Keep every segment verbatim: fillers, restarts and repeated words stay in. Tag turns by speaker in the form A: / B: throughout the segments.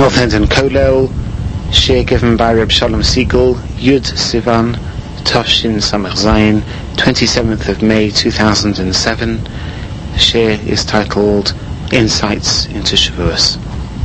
A: North End and Kolel, share given by Reb Shalom Siegel, Yud Sivan, Toshin Samach Zayin, twenty-seventh of May two thousand seven. The share is titled Insights into Shavuos.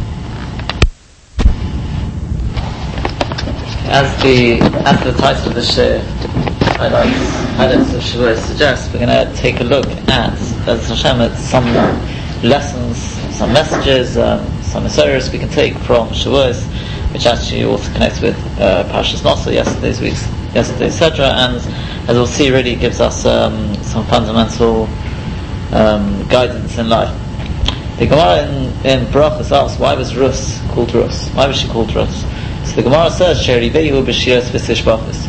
B: As the as the title of the share highlights, highlights of Shavuos suggests, we're going to take a look at, as Hashem, at some lessons, some messages, um, some messages we can take from Shavuos, which actually also connects with uh, Parashas Nosah, yesterday's week's, yesterday's Sedra, and as we'll see, really gives us um, some fundamental um, guidance in life. The Gemara in, in Barachos asks, why was Rus called Rus? Why was she called Rus? So the Gemara says, "Sherivehu b'shiras v'sishbachos."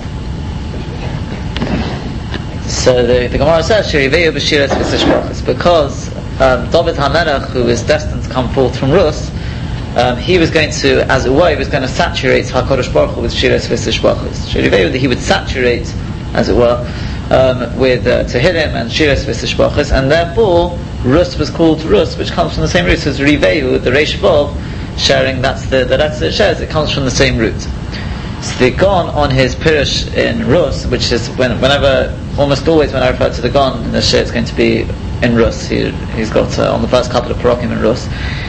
B: So the, the Gemara says, "Sherivehu b'shiras v'sishbachos," because um, David HaMelech, who is destined to come forth from Rus, um, he was going to, as it were, he was going to saturate Hakadosh Baruch Hu with shiras v'sishbachos. Sherivehu, he would saturate, as it were, um, with uh, Tehillim and shiras v'sishbachos, and therefore Rus was called Rus, which comes from the same root as Rivehu, the Reish Vav. Sharing, that's the, the letter it shares, it comes from the same root. So the Gon on his Pirush in Rus, which is when, whenever, almost always when I refer to the Gon in the share, it's going to be in Rus. He, he's got uh, on the first couple of Parokim in Rus.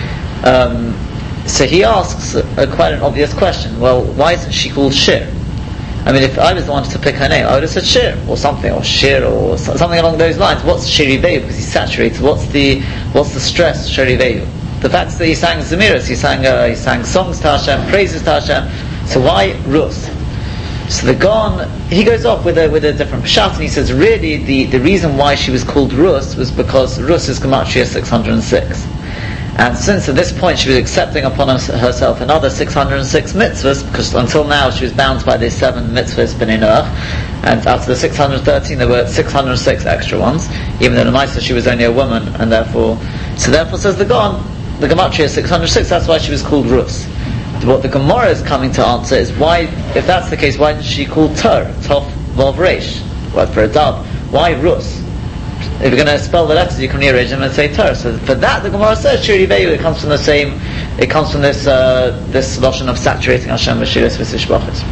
B: Um, so he asks a, a quite an obvious question. Well, why isn't she called Shir? I mean, if I was the one to pick her name, I would have said Shir or something, or Shir or so, something along those lines. What's Shiriveyu? Because he's saturated. What's the what's the stress Shiriveyu? The fact that he sang Zemiras, he sang uh, he sang songs to Hashem, praises to Hashem. So why Rus? So the Gon, he goes off with a with a different pshat, and he says really the, the reason why she was called Rus was because Rus is Gematria six hundred six. And since at this point she was accepting upon herself another six hundred six mitzvahs, because until now she was bound by the seven mitzvahs b'nei Noach, and after the six hundred thirteen there were six hundred six extra ones, even though the Maisa she was only a woman, and therefore, so therefore says the Gon, the Gematria is six hundred six, that's why she was called Rus. What the Gemara is coming to answer is why, if that's the case, why did she call Tur, Tov, Vav, Reish, word for a dove? Why Rus? If you're going to spell the letters, you can rearrange them and say Tur. So for that, the Gemara says Shiri Veyu. It comes from the same. It comes from this uh, this notion of saturating Hashem with shiras v'sishbachos.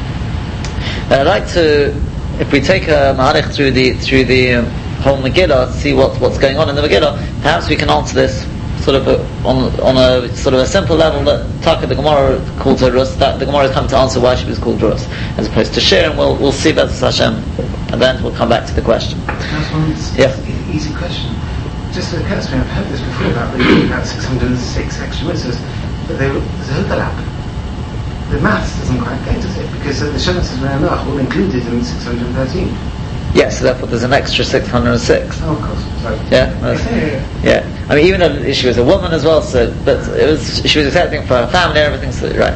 B: I'd like to, if we take a maharich through the through the um, whole Megillah, see what what's going on in the Megillah. Perhaps we can answer this sort of a, on on a sort of a simple level that Taka the Gemara called her Rus. That the Gemara has come to answer why she was called Rus, as opposed to Shir, and we'll we'll see about Hashem, and then we'll come back to the question.
C: Yeah. Easy question. Just occurs to me, I've heard this before about the about six hundred six extra mitzvahs, but they, there's an overlap. The maths doesn't quite go, does it? Because the Shemitah B'nei Noach all included in six hundred thirteen.
B: Yes, so therefore there's an extra six hundred six.
C: Oh, of course. Sorry.
B: Yeah, yeah, yeah. I mean, even though she was a woman as well, so but it was she was accepting for her family and everything. So right.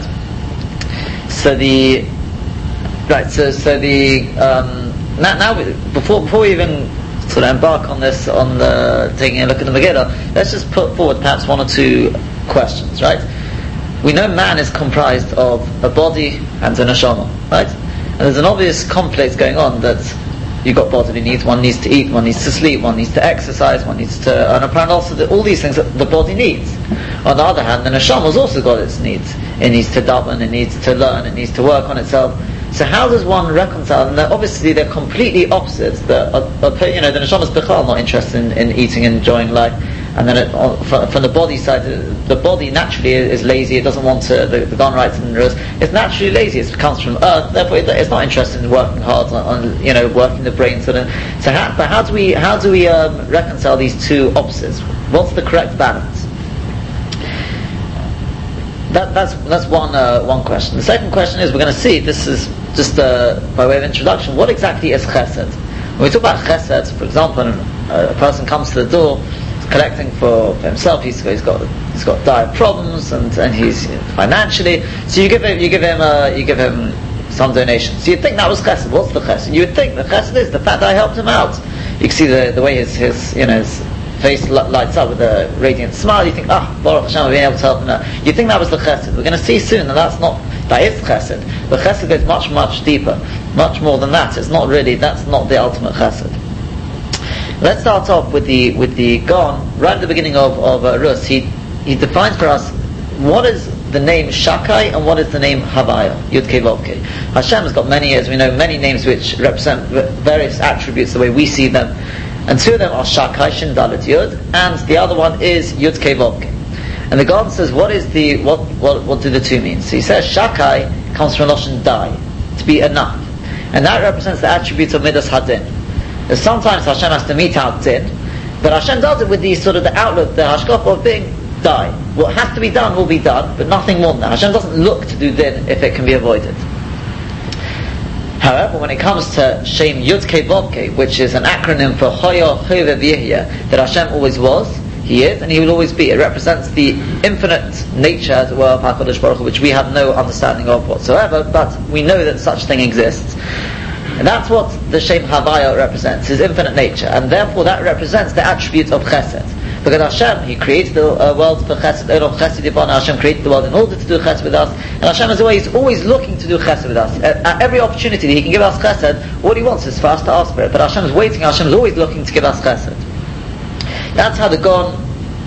B: So the right. So so the um, now now we, before before we even sort of embark on this, on the taking a look at the Megillah, let's just put forward perhaps one or two questions, right? We know man is comprised of a body and a neshama, right? And there's an obvious conflict going on that you've got bodily needs, one needs to eat, one needs to sleep, one needs to exercise, one needs to earn a prayer, and also the, all these things that the body needs. On the other hand, the neshama's also got its needs. It needs to daven, it needs to learn, it needs to work on itself. So how does one reconcile? And they're, obviously they're completely opposites. The, uh, uh, you know, the neshama is bechal not interested in, in eating and enjoying life, and then it, uh, from, from the body side, the body naturally is, is lazy. It doesn't want to. The, the Gon writes in the Rus, it's naturally lazy. It comes from earth, therefore it, it's not interested in working hard on, on you know working the brain. So, then, so how, but how do we how do we um, reconcile these two opposites? What's the correct balance? That, that's that's one uh, one question. The second question is, we're going to see, this is just uh, by way of introduction, what exactly is chesed? When we talk about chesed, for example, a, a person comes to the door, he's collecting for, for himself, he's, he's got he's got dire problems, and, and he's financially, so you give him you give him uh, you give him some donation. So you'd think that was chesed. What's the chesed? You would think the chesed is the fact that I helped him out. You can see the the way his his you know his face lights up with a radiant smile. You think, ah, Baruch Hashem, I've been able to help him out. You think that was the chesed. We're going to see soon that that's not, that is chesed. The chesed goes much, much deeper, much more than that. It's not really, that's not the ultimate chesed. Let's start off with the with the Gon right at the beginning of of uh, Rus. He he defines for us what is the name Shakai and what is the name Havaya? Yud Kei Vav Kei. Hashem has got many, as we know, many names which represent various attributes the way we see them. And two of them are Shakai, Shin Dalet Yud, and the other one is Yud Kei Vav Kei. And the Garden says, what is the what, what what do the two mean? So he says Shakai comes from Lashon Dai, to be enough. And that represents the attributes of Midas Hadin. That sometimes Hashem has to mete out Din, but Hashem does it with the sort of the outlook, the hashkafa of being die. What has to be done will be done, but nothing more than that. Hashem doesn't look to do din if it can be avoided. However, when it comes to Shem Yud Kei Vav Kei, which is an acronym for Hoya Chove V'Yehya, that Hashem always was, He is, and He will always be. It represents the infinite nature, as it were, of HaKadosh Baruch Hu, which we have no understanding of whatsoever, but we know that such thing exists. And that's what the Shem Havaya represents, His infinite nature, and therefore that represents the attribute of Chesed. Because Hashem, He created the uh, world for Chesed, Eloh Chesed Yivana, Hashem created the world in order to do Chesed with us, and Hashem is always, always looking to do Chesed with us. At, at every opportunity that He can give us Chesed, what He wants is for us to ask for it, but Hashem is waiting, Hashem is always looking to give us Chesed. That's how the Gon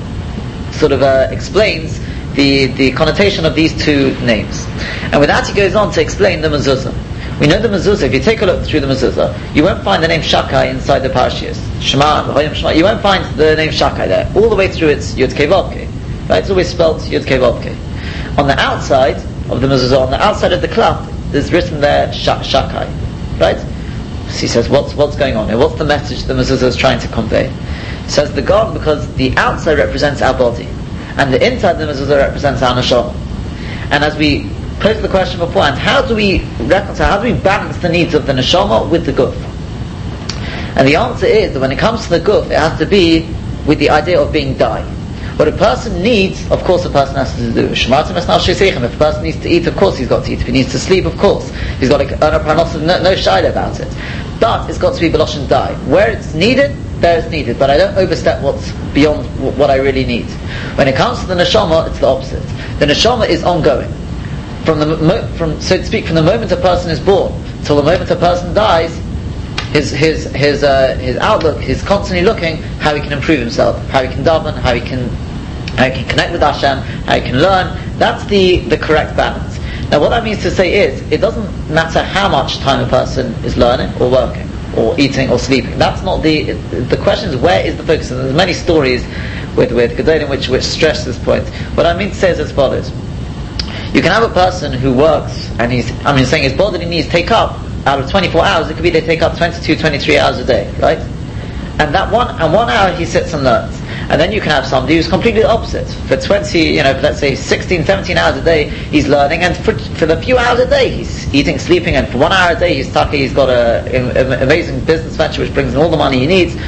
B: sort of uh, explains the, the connotation of these two names. And with that he goes on to explain the mezuzah. We know the mezuzah, if you take a look through the mezuzah, you won't find the name Shakai inside the parashiyos. Shema, V'hoyim Shema, you won't find the name Shakai there. All the way through it's Yud Kei Vav Kei. Right? It's always spelled Yud Kei Vav Kei. On the outside of the mezuzah, on the outside of the cloth, there's written there Shak, Shakai. Right? So he says, what's what's going on here? What's the message the mezuzah is trying to convey? He says the God, because the outside represents our body, and the inside of the mezuzah represents our neshama. And as we posed the question beforehand, how do we reconcile, how do we balance the needs of the neshama with the guf? And the answer is that when it comes to the guf, it has to be with the idea of being die. What a person needs, of course a person has to do. If a person needs to eat, of course he's got to eat. If he needs to sleep, of course. He's got to earn a pranos, no, no shaila about it. But it's got to be b'loshen die. Where it's needed, there it's needed. But I don't overstep what's beyond what I really need. When it comes to the neshama, it's the opposite. The neshama is ongoing. From the from so to speak, from the moment a person is born till the moment a person dies, his his his uh, his outlook is constantly looking how he can improve himself, how he can daven, how he can how he can connect with Hashem, how he can learn. That's the the correct balance. Now, what that means to say is, it doesn't matter how much time a person is learning or working or eating or sleeping. That's not the the question is where is the focus. And there's many stories with with Gedolim which which stress this point. What I mean to say is as follows. You can have a person who works and he's, I mean, saying his bodily needs take up, out of twenty-four hours, it could be they take up twenty-two, twenty-three hours a day, right? And that one, and one hour he sits and learns. And then you can have somebody who's completely the opposite. For twenty, you know, let's say sixteen, seventeen hours a day, he's learning, and for, for the few hours a day, he's eating, sleeping, and for one hour a day, he's tucky, he's got an amazing business venture which brings in all the money he needs.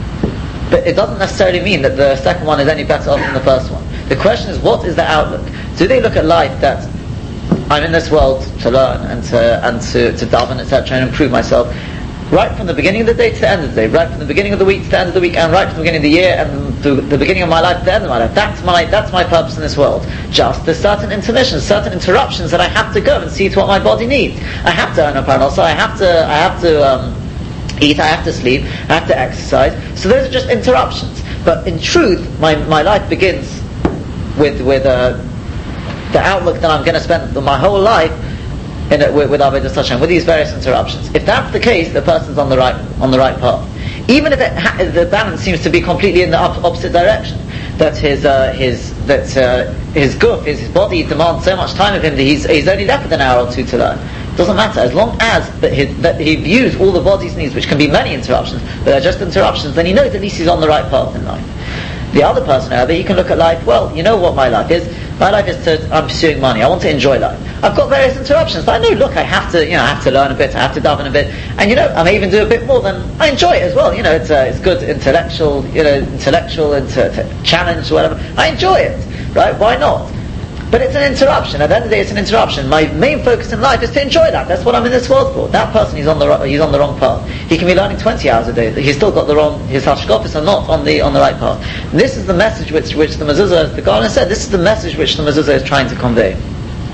B: But it doesn't necessarily mean that the second one is any better off than the first one. The question is, what is the outlook? Do they look at life that I'm in this world to learn and to and to, to daven, et cetera, and improve myself, right from the beginning of the day to the end of the day, right from the beginning of the week to the end of the week, and right from the beginning of the year and to the beginning of my life to the end of my life. That's my that's my purpose in this world. Just there's certain intermissions, certain interruptions that I have to go and see to what my body needs. I have to earn a paranosa, I have to I have to um, eat, I have to sleep, I have to exercise. So those are just interruptions. But in truth, my my life begins with with uh, the outlook that I'm going to spend my whole life in it, with, with Avodas Hashem, with these various interruptions. If that's the case, the person's on the right on the right path. Even if it ha- the balance seems to be completely in the op- opposite direction, that his uh, his that uh, his guf, his, his body demands so much time of him that he's he's only left with an hour or two to learn. It doesn't matter as long as that, his, that he views all the body's needs, which can be many interruptions, but they're just interruptions. Then he knows at least he's on the right path in life. The other person, however, he can look at life, well, you know what my life is. My life is to, I'm pursuing money. I want to enjoy life. I've got various interruptions, but I know, look, I have to, you know, I have to learn a bit, I have to daven a bit, and you know, I may even do a bit more than I enjoy it as well. You know, it's uh, it's good intellectual, you know, intellectual and to, to challenge or whatever. I enjoy it, right? Why not? But it's an interruption. At the end of the day, it's an interruption. My main focus in life is to enjoy that. That's what I'm in this world for. That person, he's on the he's on the wrong path. He can be learning twenty hours a day. He's still got the wrong. His hashkafis are not on the on the right path. And this is the message which which the mezuzah, the Garland said. This is the message which the mezuzah is trying to convey.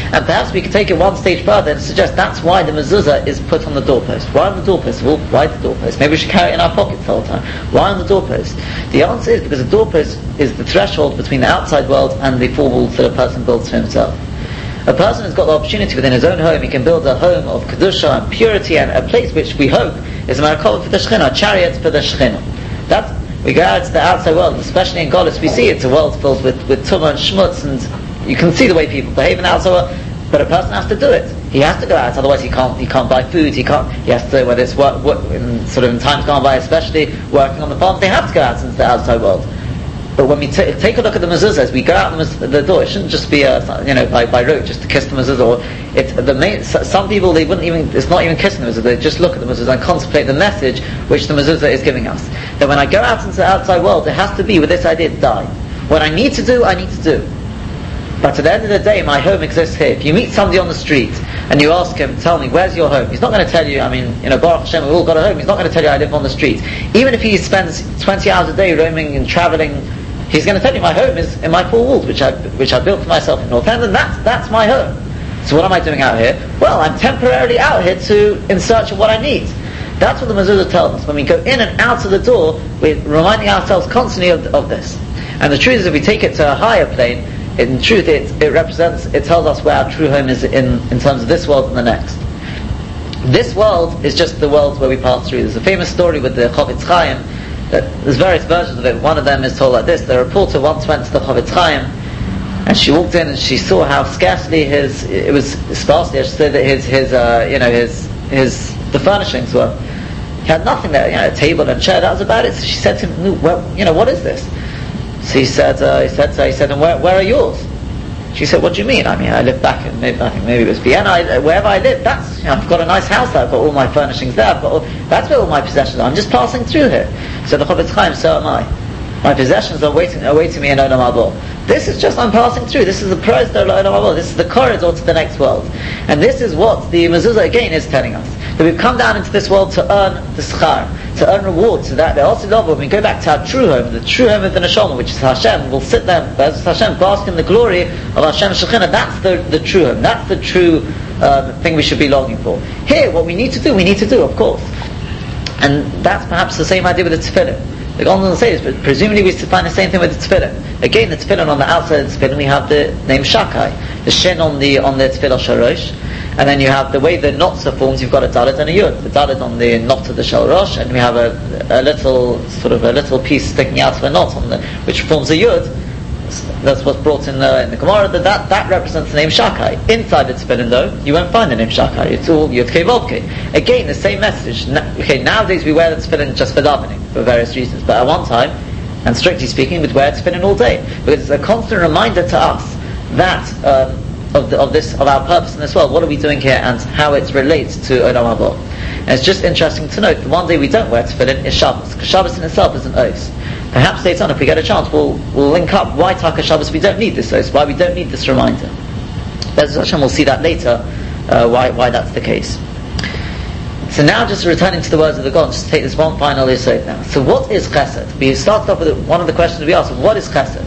B: And perhaps we could take it one stage further and suggest that's why the mezuzah is put on the doorpost. Why on the doorpost? Well, why the doorpost? Maybe we should carry it in our pockets the whole time. Why on the doorpost? The answer is because the doorpost is the threshold between the outside world and the four walls that a person builds for himself. A person has got the opportunity within his own home, he can build a home of kedusha and purity, and a place which we hope is a marakova for the Shekhinah, a chariot for the Shekhinah. That's, we go out to the outside world, especially in Golis, we see it's a world filled with, with tumah and shmutz, and you can see the way people behave in the outside world, but a person has to do it. He has to go out, otherwise he can't he can't buy food, he can't, he has to, whether it's work, work in, sort of in times gone by, especially working on the farms, they have to go out into the outside world. But when we t- take a look at the mezuzah, as we go out the, the door, it shouldn't just be a, you know, by, by rote, just to kiss the mezuzah. Or it, the main, some people, they wouldn't even, it's not even kissing the mezuzah, they just look at the mezuzah and contemplate the message which the mezuzah is giving us. That when I go out into the outside world, it has to be with this idea, die. What I need to do, I need to do. But at the end of the day, my home exists here. If you meet somebody on the street and you ask him, tell me, where's your home? He's not going to tell you, I mean, you know, Baruch Hashem, we've all got a home. He's not going to tell you I live on the street. Even if he spends twenty hours a day roaming and travelling, he's going to tell you my home is in my four walls, which I which I built for myself in North End, and that's that's my home. So what am I doing out here? Well, I'm temporarily out here to in search of what I need. That's what the mezuzah tells us. When we go in and out of the door, we're reminding ourselves constantly of, of this. And the truth is, if we take it to a higher plane, in truth, it it represents, it tells us where our true home is in in terms of this world and the next. This world is just the world where we pass through. There's a famous story with the Chofetz Chaim. That there's various versions of it. One of them is told like this: the reporter once went to the Chofetz Chaim, and she walked in and she saw how scarcely his, it was sparsely, I should say, that his, his, uh, you know, his, his, the furnishings were. He had nothing there, you know, a table and a chair. That was about it. So she said to him, no, well, you know, what is this? So he said, uh, he said, so he said, and where, where are yours? She said, what do you mean? I mean, I live back in, maybe, I think maybe it was Vienna, I, wherever I live, that's, you know, I've got a nice house there, I've got all my furnishings there, I've got all, that's where all my possessions are, I'm just passing through here. So the Chofetz Chaim, so am I. My possessions are waiting, are waiting me in Olam Haba. This is just, I'm passing through, this is the prize to Olam Haba, this is the corridor to the next world. And this is what the mezuzah again is telling us. That we've come down into this world to earn the schar, to earn reward, so that the also love, when we go back to our true home, the true home of the neshama, which is Hashem, we'll sit there, as Hashem, bask in the glory of Hashem Shekhinah. That's the, the true home, that's the true uh, thing we should be longing for. Here, what we need to do, we need to do, of course. And that's perhaps the same idea with the tefillin. The Golden will say this, but presumably we find the same thing with the tefillin. Again, the tefillin, on the outside of the tefillin, we have the name Shakai, the shin on the on the tefillah shalosh, and then you have the way the knots are formed. You've got a dalet and a yud. The dalet on the knot of the shalosh, and we have a, a little sort of a little piece sticking out of a knot on the which forms a yud. That's what's brought in the, in the Gemara. That, that that represents the name Shakai. Inside the tefillin, though, you won't find the name Shakai. It's all Yud Kei Vav Kei. Again, the same message. Na- okay, nowadays we wear the tefillin just for davening for various reasons, but at one time, and strictly speaking, we'd wear tefillin all day because it's a constant reminder to us that um, of the, of this of our purpose in this world. What are we doing here, and how it relates to Olam Haba. And it's just interesting to note that one day we don't wear tefillin is Shabbos, because Shabbos in itself is an oath. Perhaps later on, if we get a chance, we'll, we'll link up why Taka Shabbos we don't need this oath, why we don't need this reminder. Bez Hashem, we'll see that later, uh, why why that's the case. So now, just returning to the words of the God, just take this one final issue now. So what is chesed? We started off with one of the questions we asked, what is chesed?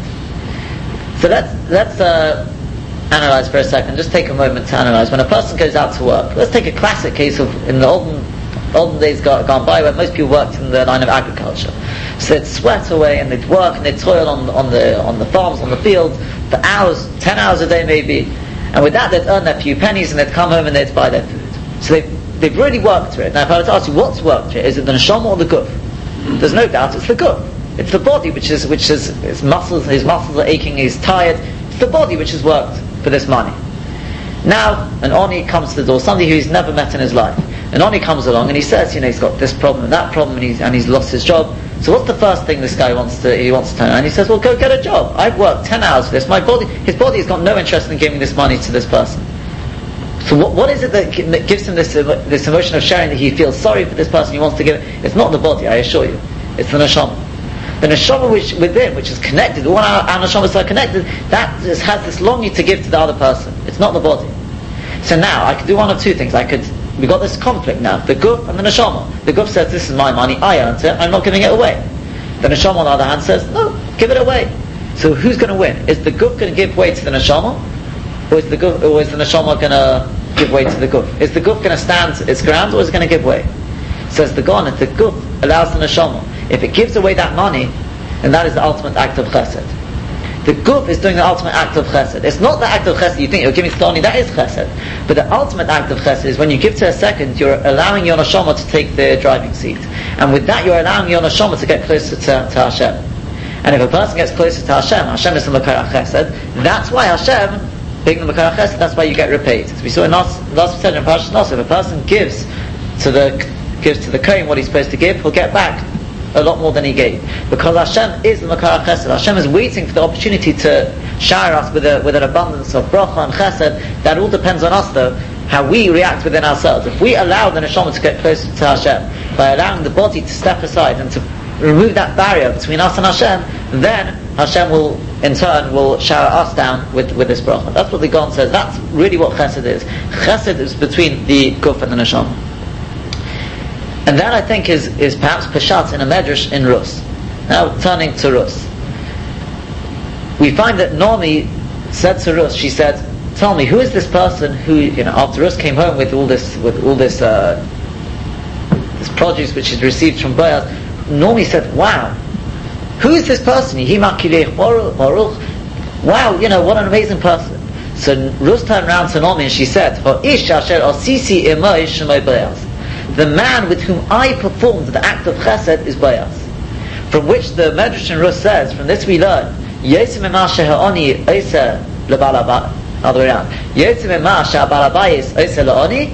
B: So let's, let's uh, analyze for a second, just take a moment to analyze. When a person goes out to work, let's take a classic case of, in the olden olden days gone, gone by, where most people worked in the line of agriculture. So they'd sweat away and they'd work and they'd toil on, on the on the farms, on the fields, for hours, ten hours a day maybe. And with that they'd earn their few pennies and they'd come home and they'd buy their food. So they've, they've really worked for it. Now if I were to ask you what's worked for it, is it the neshama or the guf? There's no doubt it's the guf. It's the body which is, which is, his muscles, his muscles are aching, he's tired. It's the body which has worked for this money. Now, an Oni comes to the door, somebody who he's never met in his life. An Oni comes along and he says, you know, he's got this problem and that problem and he's, and he's lost his job. So what's the first thing this guy wants to, he wants to turn around? He says, well, go get a job. I've worked ten hours for this. My body, his body has got no interest in giving this money to this person. So what, what is it that, that gives him this, this emotion of sharing, that he feels sorry for this person, he wants to give it? It's not the body, I assure you. It's the neshama. The neshama which within, which is connected, all our, our neshamas are connected, that just has this longing to give to the other person. It's not the body. So now, I could do one of two things. I could, we've got this conflict now, the guf and the neshama. The guf says, this is my money, I earned it, I'm not giving it away. The neshama on the other hand says, no, give it away. So who's going to win? Is the guf going to give way to the neshama? or is the guf, or is the neshama going to give way to the guf? Is the guf going to stand its ground, or is it going to give way? Says the Gaon, if the guf allows the neshama, if it gives away that money, then that is the ultimate act of chesed. The guf is doing the ultimate act of chesed. It's not the act of chesed you think you're giving to Tony, that is chesed. But the ultimate act of chesed is when you give to a second, you're allowing your neshama to take the driving seat. And with that, you're allowing your neshama to get closer to, to Hashem. And if a person gets closer to Hashem, Hashem is the Makar Chesed, that's why Hashem, being the Makar Chesed, that's why you get repaid. As we saw in last, last we said in Parashat Nos, if a person gives to the gives to the Kohen what he's supposed to give, he'll get back a lot more than he gave. Because Hashem is the Makar Chesed. Hashem is waiting for the opportunity to shower us with a, with an abundance of bracha and chesed. That all depends on us though, how we react within ourselves. If we allow the neshama to get closer to Hashem, by allowing the body to step aside and to remove that barrier between us and Hashem, then Hashem will, in turn, will shower us down with, with this bracha. That's what the Gaon says. That's really what chesed is. Chesed is between the guf and the neshama. And that I think is, is perhaps Peshat in a Medrash in Rus. Now turning to Rus. We find that Naomi said to Rus, she said, tell me, who is this person who, you know, after Rus came home with all this, with all this, uh, this produce which she'd received from Boaz, Naomi said, wow, who is this person? Wow, you know, what an amazing person. So Rus turned around to Naomi and she said, the man with whom I performed the act of chesed is Boaz. From which the Medrash in Rus says, from this we learn, Yosem ema she'ha'oni oiseh le'balabayis, other way around. Yosem ema she'balabayis oiseh le'oni,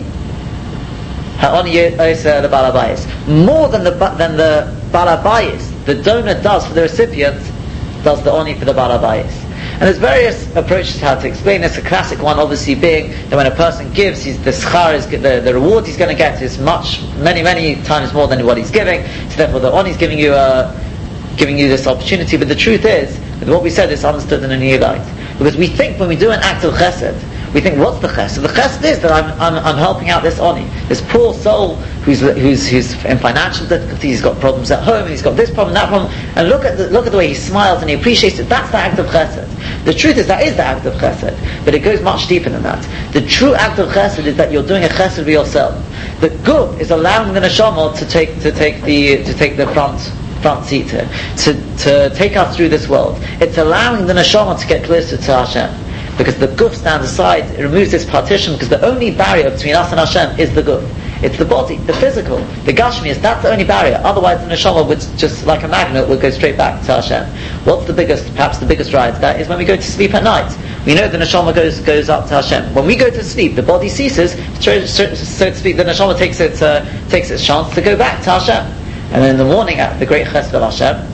B: ha'oni oiseh le'balabayis. More than the than the balabayis, the donor does for the recipient, does the oni for the balabayis. And there's various approaches to how to explain this. A classic one, obviously, being that when a person gives, he's, the schar is the, the reward he's going to get is much, many, many times more than what he's giving. So therefore, the oni is giving you a, giving you this opportunity. But the truth is, that what we said is understood in a new light, because we think when we do an act of chesed, we think, what's the chesed? The chesed is that I'm, I'm, I'm helping out this oni, this poor soul who's, who's, who's in financial difficulty, he's got problems at home, he's got this problem, that problem, and look at the, look at the way he smiles and he appreciates it. That's the act of chesed. The truth is, that is the act of chesed, but it goes much deeper than that. The true act of chesed is that you're doing a chesed for yourself. The guf is allowing the neshama to take, to take the, to take the front, front seat here, to, to take us through this world. It's allowing the neshama to get closer to Hashem. Because the guf stands aside, it removes this partition, because the only barrier between us and Hashem is the guf. It's the body, the physical, the gashmias, that's the only barrier. Otherwise the neshama would just, like a magnet, would go straight back to Hashem. What's the biggest, perhaps the biggest ride? That is when we go to sleep at night. We know the neshama goes goes up to Hashem. When we go to sleep, the body ceases, so, so, so to speak, the neshama takes its, uh, takes its chance to go back to Hashem. And then in the morning, at the great chesed of Hashem,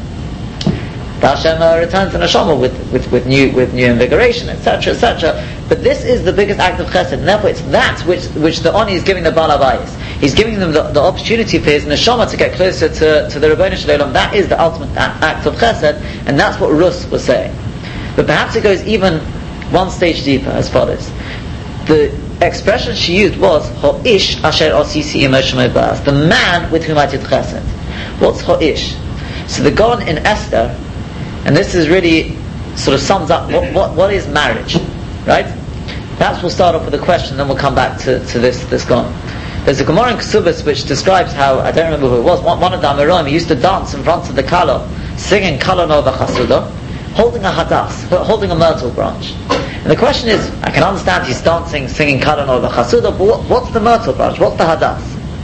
B: the Hashem uh, returns the neshama with, with, with new with new invigoration, et cetera, et cetera. But this is the biggest act of chesed, and therefore it's that which which the oni is giving the balabayis. He's giving them the, the opportunity for his neshama to get closer to, to the Rebbeinu Shalom. That is the ultimate act of chesed, and that's what Rus was saying. But perhaps it goes even one stage deeper, as follows. The expression she used was Ho'ish asher osisi imo shemay Boaz, the man with whom I did chesed. What's Ho'ish? So the Gaon in Esther, and this is really sort of sums up what, what, what is marriage, right? Perhaps we'll start off with a question, then we'll come back to, to this this Gaon. There's a Gemara in Kesubos which describes how, I don't remember who it was, one, one of the Amoraim, he used to dance in front of the Kala, singing Kala Nova Chasuda, holding a hadas, holding a myrtle branch. And the question is, I can understand he's dancing, singing Kala Nova Chasuda, but what, what's the myrtle branch? What's the hadas?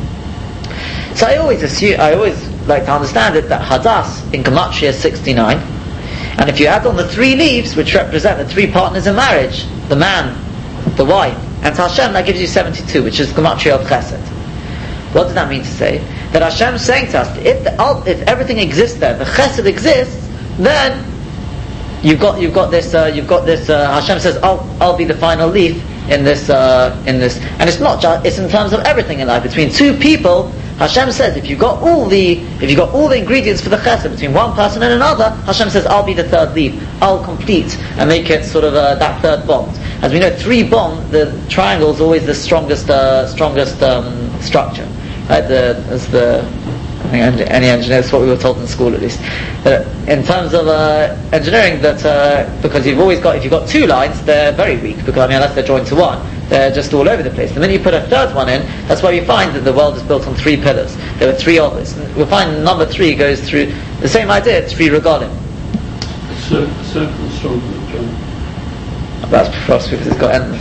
B: So I always assume, I always like to understand it that hadas in Gematria is sixty-nine. And if you add on the three leaves, which represent the three partners in marriage, the man, the wife, and Hashem, that gives you seventy-two, which is Gematria of Chesed. What does that mean to say? That Hashem is saying to us, if, the, if everything exists there, the Chesed exists, then you've got you've got this uh, you've got this. Uh, Hashem says, "I'll I'll be the final leaf in this uh, in this," and it's not just it's in terms of everything in life. Between two people, Hashem says, if you've got all the if you've got all the ingredients for the chesed between one person and another, Hashem says, I'll be the third leaf. I'll complete and make it sort of uh, that third bond. As we know, three bond, the triangle is always the strongest uh, strongest um, structure. Right? The, as the I think any engineer, that's what we were told in school at least. But in terms of uh, engineering, that uh, because you've always got, if you've got two lines, they're very weak, because I mean, unless they're joined to one, they're just all over the place. The minute you put a third one in, that's why you find that the world is built on three pillars. There were three others. We'll find number three goes through the same idea, it's three regalim.
D: The circle is stronger than John.
B: That's perhaps because it's got ends.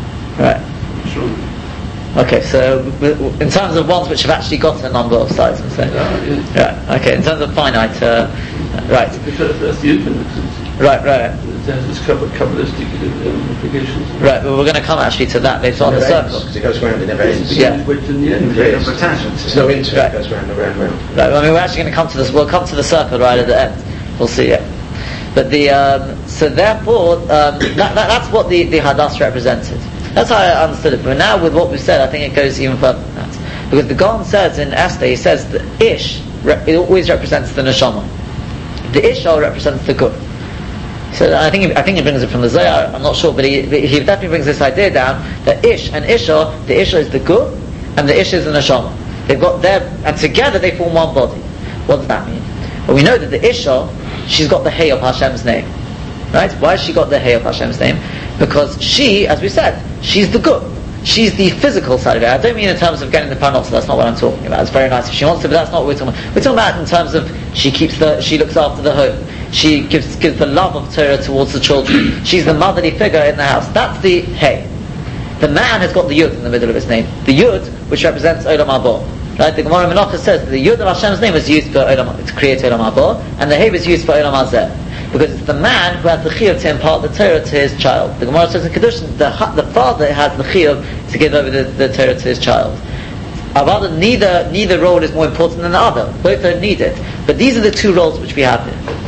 B: Right.
D: Stronger.
B: Okay, so in terms of ones which have actually got a number of sides, I'm saying.
D: Yeah, yeah.
B: Right. Okay. In terms of finite, uh, right.
D: Because that's the infinite.
B: Right. Right.
D: It has its Kabbalistic implications.
B: Right. Well, we're going to come actually to that later on the circle.
C: Because it goes round, it never ends.
B: Yeah.
D: Which in the end,
C: There's no tangent. There's no into it. It goes round and round and round.
B: Right. Well, I mean, we're actually going to come to this. We'll come to the circle right at the end. We'll see it. But the um, so therefore um, that, that, that's what the the Hadass represented. That's how I understood it. But now with what we've said, I think it goes even further than that. Because the Gaon says in Esther, he says that Ish, it always represents the Neshama. The Isha represents the good. So I think he, I think he brings it from the Zohar, I'm not sure, but he, he definitely brings this idea down that Ish and Isha, the Isha is the good, and the Isha is the Neshama. They've got their, and together they form one body. What does that mean? Well, we know that the Isha, she's got the Hay of Hashem's name. Right? Why has she got the Hay of Hashem's name? Because she, as we said, she's the good. She's the physical side of it. I don't mean in terms of getting the parnasa, that's not what I'm talking about. It's very nice if she wants to, but that's not what we're talking about. We're talking about in terms of she keeps the, she looks after the home. She gives gives the love of Torah towards the children. She's the motherly figure in the house. That's the Hay. The man has got the Yud in the middle of his name. The Yud, which represents Olam Haba. Right? The Gemara in Menachos says that the Yud of Hashem's name was used for Olam, to create Olam Haba, and the Hay was used for Olam Hazeh. Because it's the man who has the chiyuv to impart the Torah to his child. The Gemara says in Kedushin, the, the father has the chiyuv to give over the, the Torah to his child. Rather, neither neither role is more important than the other. Both don't need it. But these are the two roles which we have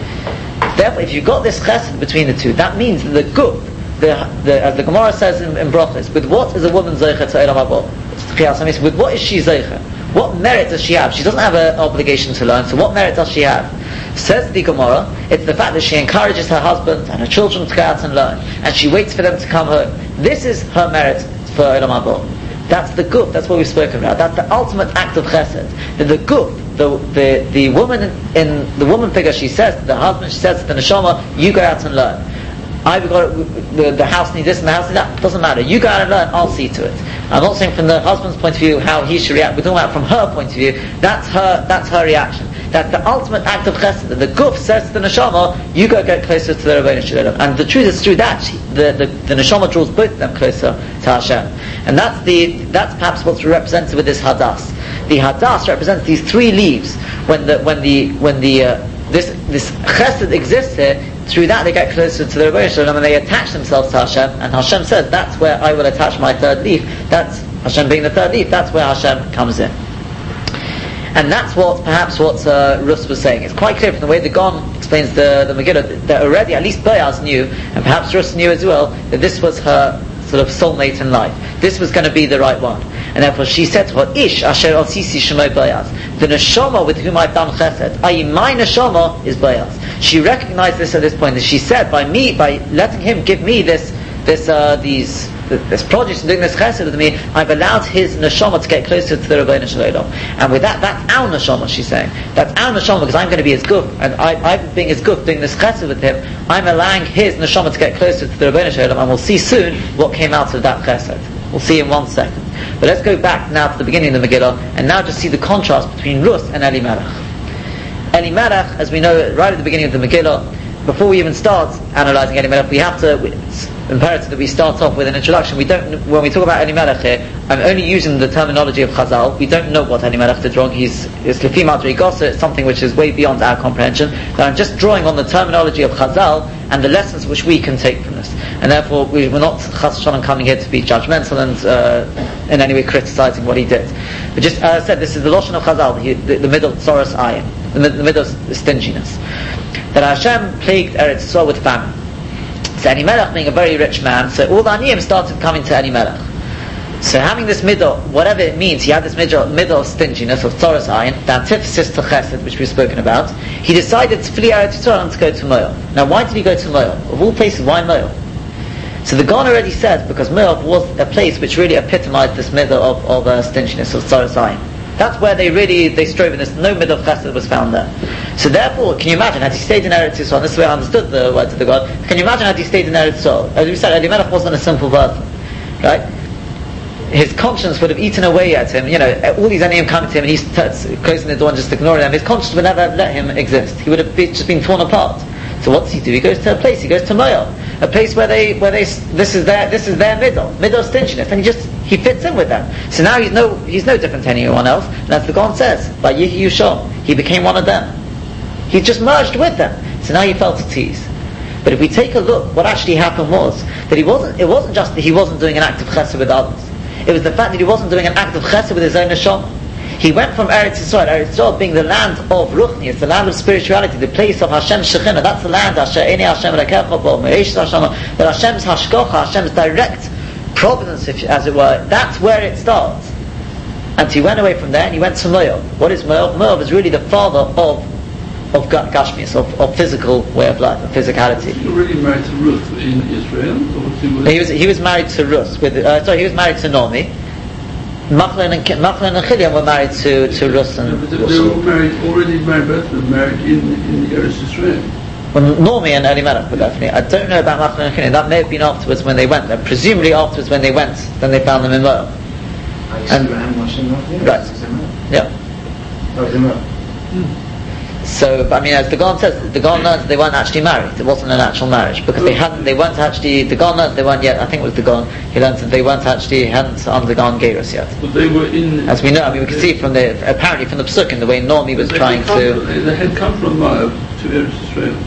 B: here. Therefore, if you've got this chesed between the two, that means that the guf, the, the, as the Gemara says in, in Brachos, with what is a woman zeicha to Olam Haba? With what is she zeicha? What merit does she have? She doesn't have an obligation to learn, so what merit does she have? Says the Gemara, it's the fact that she encourages her husband and her children to go out and learn, and she waits for them to come home. This is her merit for Olam Haba. That's the guf, that's what we've spoken about. That's the ultimate act of chesed. That the guf, the, the, the woman in the woman figure, she says to the husband, she says to the neshama, you go out and learn. I've got the, the house needs this and the house needs that. Doesn't matter. You go out and learn. I'll see to it. I'm not saying from the husband's point of view how he should react. We're talking about from her point of view. That's her. That's her reaction. That's the ultimate act of chesed. The guf says to the neshama, "You go get closer to the Rebbeinu Shalom." And the truth is, through that, she, the, the the neshama draws both of them closer to Hashem. And that's the that's perhaps what's represented with this hadass. The hadass represents these three leaves. When the when the when the uh, this this chesed exists here. Through that they get closer to the Rebbeinu Shalom and they attach themselves to Hashem, and Hashem says that's where I will attach my third leaf. That's Hashem being the third leaf. That's where Hashem comes in, and that's what perhaps what uh, Rus was saying. It's quite clear from the way the Gaon explains the the Megillah that already at least Boaz knew, and perhaps Rus knew as well, that this was her sort of soulmate in life. This was going to be the right one, and therefore she said to her, "Ish asher al sisi shemay Boaz." The neshama with whom I've done chesed, that is, my neshama is Boaz. She recognized this at this point, and she said, by me, by letting him give me this, this, uh, these, this produce and doing this chesed with me, I've allowed his neshama to get closer to the Rebbeinu Shalom. And with that, that's our neshama. She's saying that's our neshama because I'm going to be his guf, and I, I'm being his guf, doing this chesed with him. I'm allowing his neshama to get closer to the Rebbeinu Shalom, and we'll see soon what came out of that chesed. We'll see in one second. But let's go back now to the beginning of the Megillah, and now just see the contrast between Rus and Elimelech. Elimelech, as we know right at the beginning of the Megillah, before we even start analysing Elimelech, we have to, it's imperative that we start off with an introduction. We don't, when we talk about Elimelech here, I'm only using the terminology of Chazal. We don't know what Elimelech did wrong. He's, it's Lefi Madrigosa, it's something which is way beyond our comprehension. But I'm just drawing on the terminology of Chazal and the lessons which we can take from this. And therefore, we, we're not Chas Shalom coming here to be judgmental and uh, in any way criticising what he did. But just, as I said, this is the Lashon of Chazal, the, the, the middle Tzoros Ayin, the, the middle stinginess. That Hashem plagued Eretz Yisrael with famine. So Elimelech being a very rich man, so all the Aniyim started coming to Elimelech. So having this middle, whatever it means, he had this middle, middle of stinginess, of Tzoros Ayin, the antithesis to Chesed, which we've spoken about. He decided to flee Eretz Yisrael and to go to Moab. Now why did he go to Moab? Of all places, why Moab? So the Gaon already said, because Moab was a place which really epitomized this middle of, of uh, stinginess, of Tzoros Ayin. That's where they really, they strove in this, no middle of chesed was found there. So therefore, can you imagine, had he stayed in Eretz Yisrael, and this is the way I understood the words of the God, can you imagine had he stayed in Eretz Yisrael? As we said, Elimelech wasn't a simple person, right? His conscience would have eaten away at him, you know, all these enemies coming to him and he's t- closing the door and just ignoring them. His conscience would never have let him exist. He would have be, just been torn apart. So what does he do? He goes to a place, he goes to Moab, a place where they, where they, this is their, this is their middle, middle stinginess, and he just, he fits in with them. So now he's no, he's no different to anyone else, and as the God says, by Yihi Yusham, he became one of them. He just merged with them. So now he felt at ease. But if we take a look, what actually happened was, that he wasn't, it wasn't just that he wasn't doing an act of chesed with others. It was the fact that he wasn't doing an act of chesed with his own neshama. He went from Eretz Yisrael, Eretz Yisrael being the land of Ruchni, it's the land of spirituality, the place of Hashem's Shekhinah, that's the land, Asher Eni Hashem Rekecha Bo, Me'esh Hashem, that Hashem's Hashkocha, Hashem's direct providence, if, as it were, that's where it starts. And he went away from there and he went to Moab. What is Moab? Moab is really the father of of Gashmias, of, of physical way of life, of physicality.
D: Was he already married to Ruth in Israel? Or was he, with
B: he was he was married to Ruth. With uh, sorry, he was married to Naomi. Machlon and Machlon and Chilion were married to to Ruth and.
D: No, but they, they were married already married, both of them married in in Eretz Israel.
B: Well, Naomi and Elimelech were definitely. I don't know about Machlon and Chilion. That may have been afterwards when they went there. Presumably afterwards when they went, then they found them in Moab.
C: And right.
B: Yeah.
C: Oh,
B: So, I mean, as the God says, the God learns they weren't actually married. It wasn't an actual marriage because they hadn't. They weren't actually. The God learns they weren't yet. I think it was the God. He learned that they weren't actually hadn't undergone Gerus yet.
D: But they were in.
B: As we know, I mean, we can see from the apparently from the Psukim the way Naomi was
D: they
B: trying
D: come
B: to.
D: From, they had come from Moab to Eretz Israel.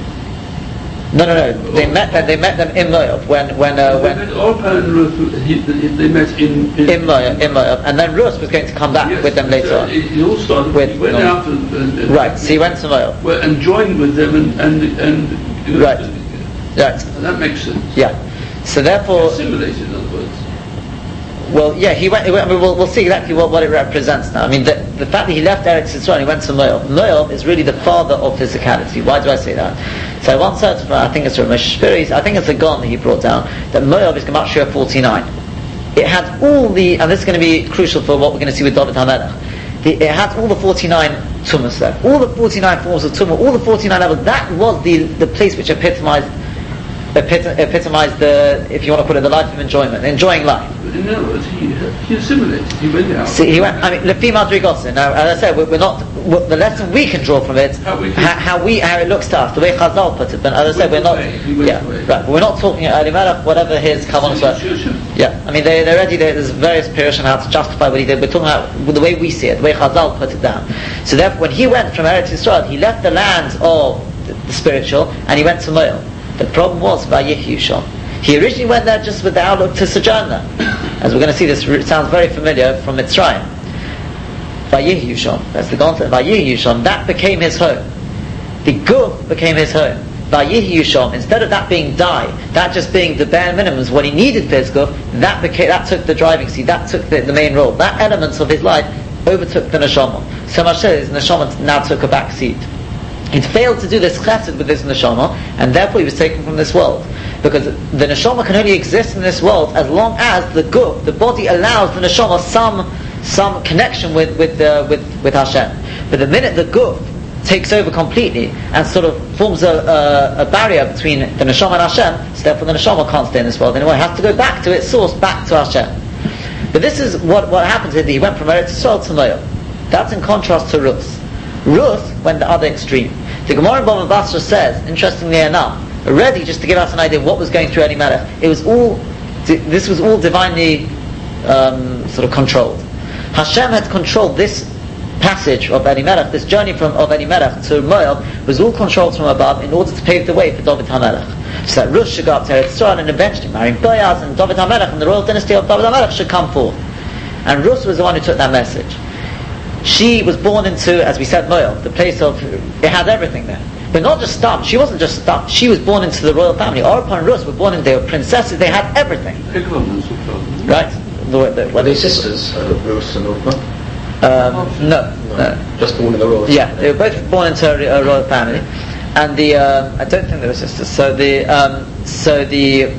B: No, no, no. They met them. They met them in Moab when when uh,
D: They
B: when.
D: met Orpah and Ruth. He, they met in in,
B: In Moab, in Moab, and then Ruth was going to come back
D: yes,
B: with them later
D: so
B: on.
D: It, it all started.
B: With
D: he went
B: Naomi.
D: out and, and, and
B: Right, so he went to Moab.
D: well, and joined with them and and, and you know,
B: Right. Right.
D: And that makes sense.
B: Yeah. So therefore,
D: Assimilated, in other words.
B: well, yeah, he went. He went I mean, we'll, we'll see exactly what, what it represents now. I mean, the, the fact that he left Eretz Yisrael and he went to Moab. Moab is really the father of physicality. Why do I say that? So I once heard from, I think it's from Moshe Shapiro, I think it's a Gon that he brought down, that Moab is Gematria forty-nine. It had all the, and this is going to be crucial for what we're going to see with David HaMelech, the, it had all the forty-nine tumas there. All the forty-nine forms of tumah, all the forty-nine levels, that was the, the place which epitomized epitomized the, if you want to put it, the life of enjoyment, enjoying life.
D: But in other words, he, he assimilated. He went out.
B: See, he went. I mean, Lefi Madrigosin. Now, as I said, we're, we're not. We're, the lesson we can draw from it,
D: How we can-
B: how, how we, how it looks to us, the way Chazal put it. But as I said, we're not.
D: away, he went
B: Yeah,
D: away.
B: right. But we're not talking about Elimelech, whatever his kavanos were.
D: Sure, sure.
B: Yeah, I mean, they, they're already there. There's various pirush on how to justify what he did. We're talking about the way we see it, the way Chazal put it down. So therefore, when he went from Eretz Yisrael, he left the land of the, the spiritual and he went to Moab. The problem was Vayich Yusham. He originally went there just with the outlook to sojourn there. As we're going to see, this r- sounds very familiar from Mitzrayim. Vayich Yusham. That's the concept. Vayich Yusham. That became his home. The Guf became his home. Vayich Yusham. Instead of that being die, that just being the bare minimum, what he needed for his Guf, that became, that took the driving seat. That took the, the main role. That element of his life overtook the neshama. So much so, his neshama now took a back seat. He'd failed to do this chesed with this neshama, and therefore he was taken from this world. Because the neshama can only exist in this world as long as the guf, the body, allows the neshama some some connection with with uh, with with Hashem. But the minute the guf takes over completely and sort of forms a, a, a barrier between the neshama and Hashem, so therefore the neshama can't stay in this world anymore. It has to go back to its source, back to Hashem. But this is what what happened here. He went from Eretz Yisrael to Moab. That's in contrast to Ruth. Ruth went the other extreme. The Gemara in Bava Basra says, interestingly enough, already just to give us an idea of what was going through Elimelech, it was all, this was all divinely um, sort of controlled. Hashem had controlled this passage of Elimelech, this journey from of Elimelech to Moab, was all controlled from above in order to pave the way for David HaMelech. So that Ruth should go up to Eretz Yisrael and eventually marry Boaz, and David HaMelech and the royal dynasty of David HaMelech should come forth. And Ruth was the one who took that message. She was born into, as we said, Moab, the place of, it had everything there. But not just stuff, she wasn't just stuff, she was born into the royal family. Orpah and Ruth were born in, they were princesses, they had everything. Right? The, the,
E: Were they sisters, uh, Ruth and Orpah?
B: Um, no, no, no.
E: Just born in the royal
B: Yeah, they were both born into a, a royal family. And the, um, I don't think they were sisters, so the, um, so the,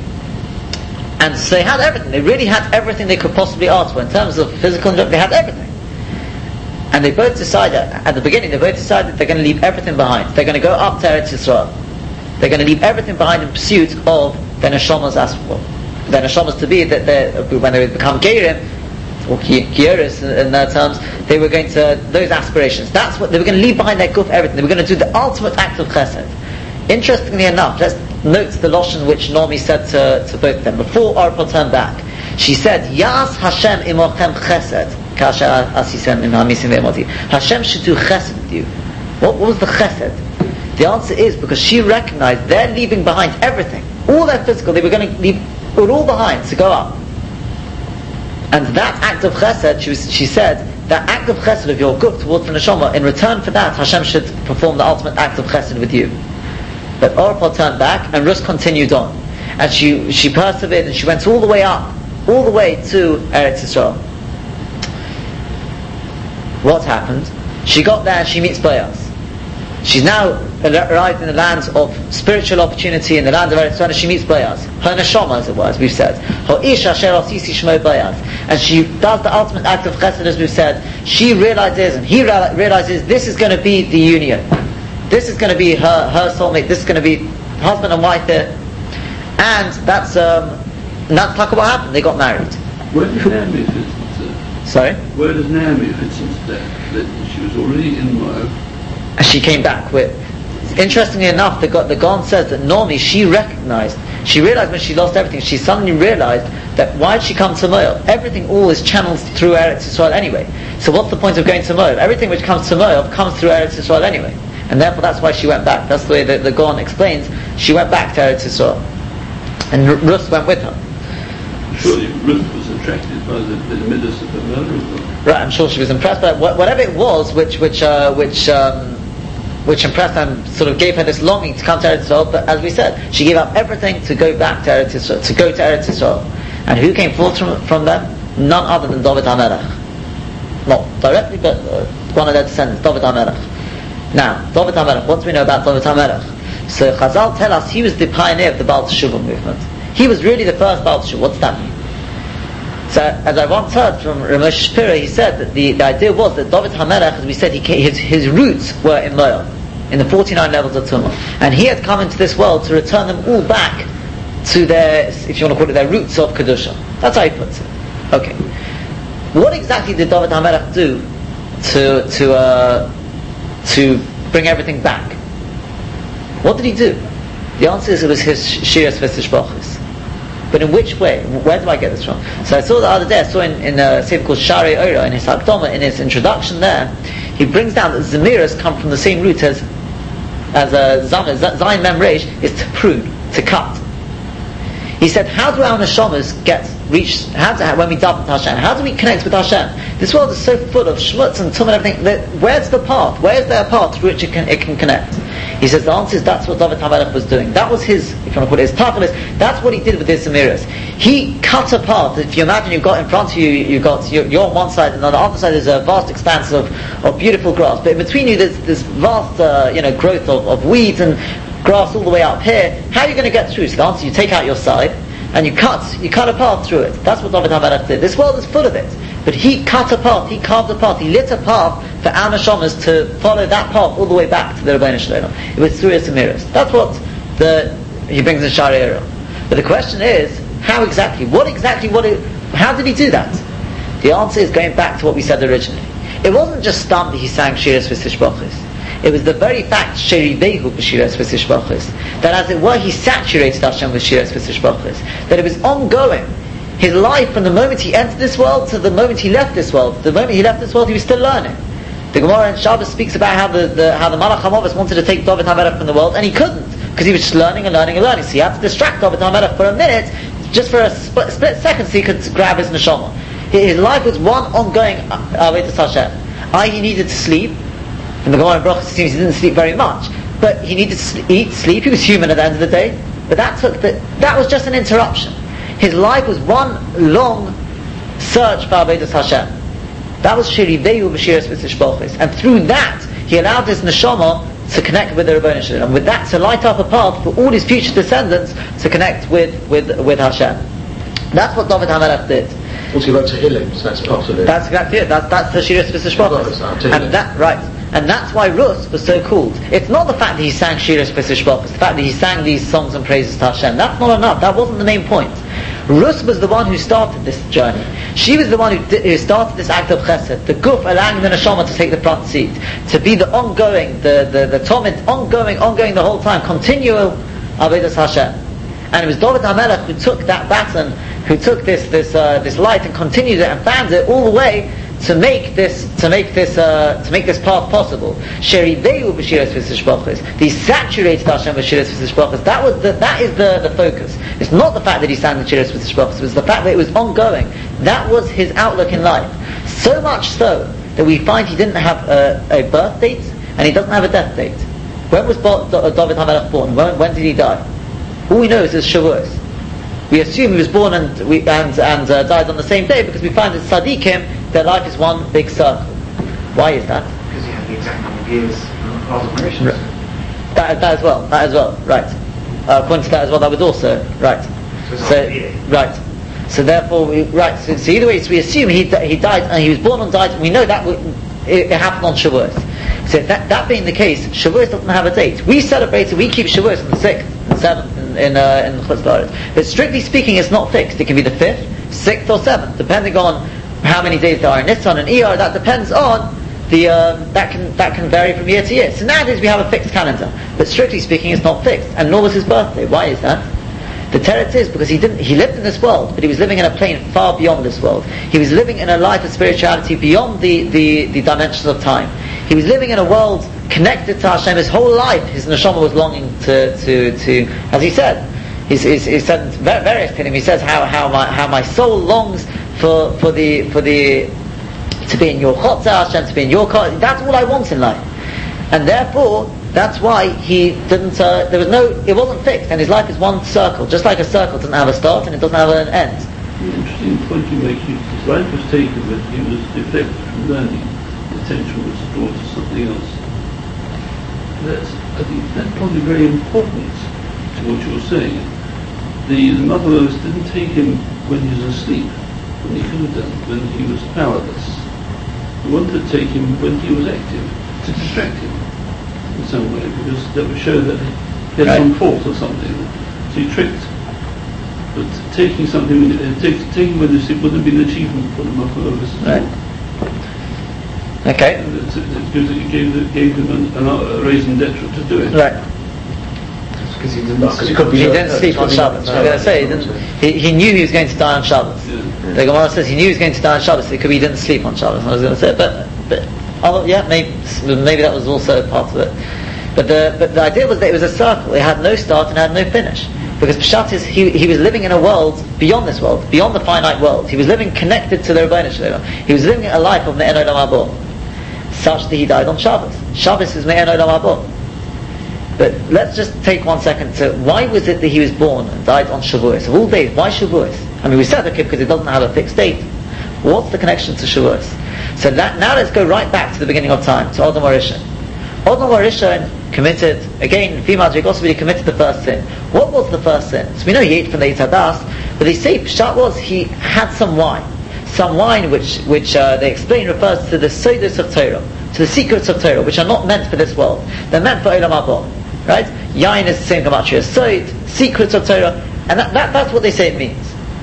B: and so they had everything, they really had everything they could possibly ask for in terms of physical enjoyment, they had everything. And they both decided, at the beginning, they both decided they're going to leave everything behind. They're going to go up to Eretz Yisrael. They're going to leave everything behind in pursuit of their neshamas aspirations. Their neshamas to be that they, when they become Geirim, or Kieris in, in their terms, they were going to, those aspirations. That's what, they were going to leave behind their guf, everything. They were going to do the ultimate act of chesed. Interestingly enough, let's note the lashon which Naomi said to, to both of them. Before Orpah turned back, she said, Yas Hashem imochem chesed. Hashem should do chesed with you. What, what was the chesed? The answer is because she recognized they're leaving behind everything, all their physical. They were going to leave it all behind to go up. And that act of chesed, she, was, she said, that act of chesed of your guf towards the neshama, in return for that, Hashem should perform the ultimate act of chesed with you. But Orpah turned back, and Rus continued on, and she she persevered, and she went all the way up, all the way to Eretz Yisrael. What happened? She got there and she meets Boaz. She's now arrived in the lands of spiritual opportunity, in the land of Eretz Yisrael, and she meets Boaz. Her neshama, as it were, as we've said. Her ish asher asisi shmo Boaz. And she does the ultimate act of chesed, as we've said. She realizes, and he realizes, this is going to be the union. This is going to be her, her soulmate. This is going to be husband and wife here. And that's, um, and that's like what happened. They got married.
D: Where does Naomi fit into that?
B: Sorry?
D: Where does Naomi fit into that? That she was already in Moab.
B: And she came back with, interestingly enough, the, the Gon says that Naomi, she recognized, she realized when she lost everything, she suddenly realized that why did she come to Moab? Everything all is channeled through Eretz Yisrael anyway. So what's the point of going to Moab? Everything which comes to Moab comes through Eretz Yisrael anyway. And therefore that's why she went back. That's the way the, the Gon explains. She went back to Eretz Yisrael. And R- Ruth went with her.
D: Surely Ruth was attracted by the, the midas of the mother-in-law.
B: Right, I'm sure she was impressed by it. Whatever it was which, which, uh, which, um, which impressed and sort of gave her this longing to come to Eretz Yisrael, but as we said, she gave up everything to go back to Eretz Yisrael, to go to Eretz Yisrael. And who came forth from, from them? None other than David HaMelech. Not directly, but uh, one of their descendants, David HaMelech. Now, David HaMelech, what do we know about David HaMelech? So Chazal tell us he was the pioneer of the Baal Teshuvah movement. He was really the first Baal Teshuvah. What's that mean? So, as I once heard from Ramesh Shapira, he said that the, the idea was that David HaMelech, as we said, he came, his, his roots were in Moab, in the forty-nine levels of Tumah. And he had come into this world to return them all back to their, if you want to call it, their roots of Kedusha. That's how he puts it. Okay. What exactly did David HaMelech do to, to, uh, to bring everything back? What did he do? The answer is it was his Shiras V'Tishbachis. But in which way? Where do I get this from? So I saw the other day, I saw in, in a sefer called Shari Oira, in his Hakdama, in his introduction there, he brings down that Zemiras come from the same root as as a Zamir. Zayin Mem Reish is to prune, to cut. He said, how do our neshamas get reach? How do, when we daven to Hashem? How do we connect with Hashem? This world is so full of shmutz and tum and everything. That, where's the path? Where's there a path through which it can it can connect? He says the answer is that's what David HaMelech was doing. That was his, if you want to call it his tachlis. That's what he did with his Semiras. He cut a path. If you imagine you've got in front of you, you've got you're, you're on one side, and on the other side there's a vast expanse of, of beautiful grass. But in between you there's this vast uh, you know growth of, of weeds and grass all the way up here. How are you going to get through? So the answer, you take out your side and you cut you cut a path through it. That's what David HaMelech did. This world is full of it. But he cut a path, he carved a path, he lit a path for our neshamas to follow that path all the way back to the Rebbeinu Shalom. It was through his Semiras. That's what the he brings in Shari Oira. But the question is, how exactly? What exactly? What? It, how did he do that? The answer is going back to what we said originally. It wasn't just stam that he sang Shiras V'Tishbachis. It was the very fact Sherivehu b'Shiras V'Tishbachis that, as it were, he saturated Hashem with Shiras V'Tishbachis. That it was ongoing. His life from the moment he entered this world to the moment he left this world. The moment he left this world, he was still learning. The Gemara in Shabbos speaks about how the, the how the Malach HaMavis wanted to take David HaMelech from the world, and he couldn't, because he was just learning and learning and learning. So he had to distract David HaMelech for a minute, just for a split, split second, so he could grab his neshama. His life was one ongoing Avodas Hashem. I he needed to sleep. And the Gemara in Brachos seems he didn't sleep very much, but he needed to eat, sleep. He was human at the end of the day, but that took the, that was just an interruption. His life was one long search for Avodas Hashem. That was Sherivehu b'Shiras V'Tishbachis, and through that he allowed his neshama to connect with the Rebbeinu Shalom, and with that to light up a path for all his future descendants to connect with with with Hashem. That's what David HaMelech did.
E: Also, he wrote to Tehillim, so that's part of it.
B: That's exactly it. That's that's the Shiras V'Sishbachos. And that right. And that's why Rus was so called. It's not the fact that he sang Shiras V'Sishbachos, it's the fact that he sang these songs and praises to Hashem. That's not enough. That wasn't the main point. Rus was the one who started this journey. She was the one who, did, who started this act of chesed. The guf allowing the neshama to take the front seat, to be the ongoing, the the the tomid, ongoing, ongoing the whole time, continual avodas Hashem. And it was David HaMelech who took that baton, who took this this uh, this light and continued it and fanned it all the way to make this to make this uh, to make this path possible. Sheriveu b'shiras v'sishbachos. He saturated Hashem b'shiras v'sishbachos. That was the, that is the, the focus. It's not the fact that he sang the shiras v'sishbachos. It was the fact that it was ongoing. That was his outlook in life. So much so that we find he didn't have a, a birth date and he doesn't have a death date. When was Bo- David HaMelech born? When, when did he die? All we know is his Shavuos. We assume he was born and we, and, and uh, died on the same day because we find that Tzaddikim, their life is one big circle. Why is that?
C: Because you have the exact number of years of narrations.
B: Right. That, that as well, that as well, right. Uh, according to that as well, that was also, right.
C: So,
B: So, right. So therefore, we, right, so, so either way, so we assume he he died, and he was born and died, and we know that w- it, it happened on Shavuos. So that, that being the case, Shavuos doesn't have a date. We celebrate it, we keep Shavuos on the sixth, and seventh, in, in, uh, in Chutz La'aretz. But strictly speaking, it's not fixed. It can be the fifth, sixth, or seventh, depending on how many days there are in Nisan and Iyar. That depends on the, um, that can that can vary from year to year. So nowadays we have a fixed calendar, but strictly speaking, it's not fixed. And nor was his birthday. Why is that? The teretz is because he didn't. He lived in this world, but he was living in a plane far beyond this world. He was living in a life of spirituality beyond the, the, the dimensions of time. He was living in a world connected to Hashem. His whole life, his neshama was longing to, to, to as he said, he's, he's, he said various to him. He says how, how my how my soul longs for, for the for the to be in your chotzer, Hashem, to be in your car. That's all I want in life, and therefore. That's why he didn't, uh, there was no, it wasn't fixed, and his life is one circle, just like a circle doesn't have a start and it doesn't have an end.
D: The interesting point you make, his life was taken, but he was deflected from learning. The attention was drawn to something else. That's, I think that's probably very important to what you were saying. The, the Mother Earth didn't take him when he was asleep, when he could have done, when he was powerless. He wanted to take him when he was active, to distract him. In some way, because that would show that he had
B: right.
D: some fault or something. So he tricked. But taking something, uh, take, taking with us, it wouldn't be an achievement for the Machalovas.
B: Right. Okay.
D: And it's, it's because it gave, it gave him an, an, a raison d'etre to do it.
B: Right.
C: Because he didn't.
E: Because he could be
B: He didn't sleep on Shabbos. I was going to say, he, didn't, he, he knew he was going to die on Shabbos.
D: Yeah.
B: The Gemara says he knew he was going to die on Shabbos, so it could be he didn't sleep on Shabbos. I was going to say, but, but oh, yeah, maybe maybe that was also part of it. But the but the idea was that it was a circle. It had no start and had no finish. Because Pshat is he he was living in a world beyond this world, beyond the finite world. He was living connected to the Rebbeinu Shalom. He was living a life of Me'en Olam Haba, such that he died on Shabbos. Shabbos is Me'en Olam Haba. But let's just take one second to why was it that he was born and died on Shavuos? Of all days, why Shavuos? I mean, we said okay because it doesn't have a fixed date. What's the connection to Shavuos? So that, now let's go right back to the beginning of time, to Adam HaRishon. Adam HaRishon committed, again, female Jagosabili committed the first sin. What was the first sin? So we know he ate from the Eitz Hadas, but they say Pshat was he had some wine. Some wine which, which uh, they explain refers to the Sodos of Torah, to the secrets of Torah, which are not meant for this world. They're meant for Olam Haba. Right? Yain is the same gematria as Sod, secrets of Torah, and that, that, that's what they say it means.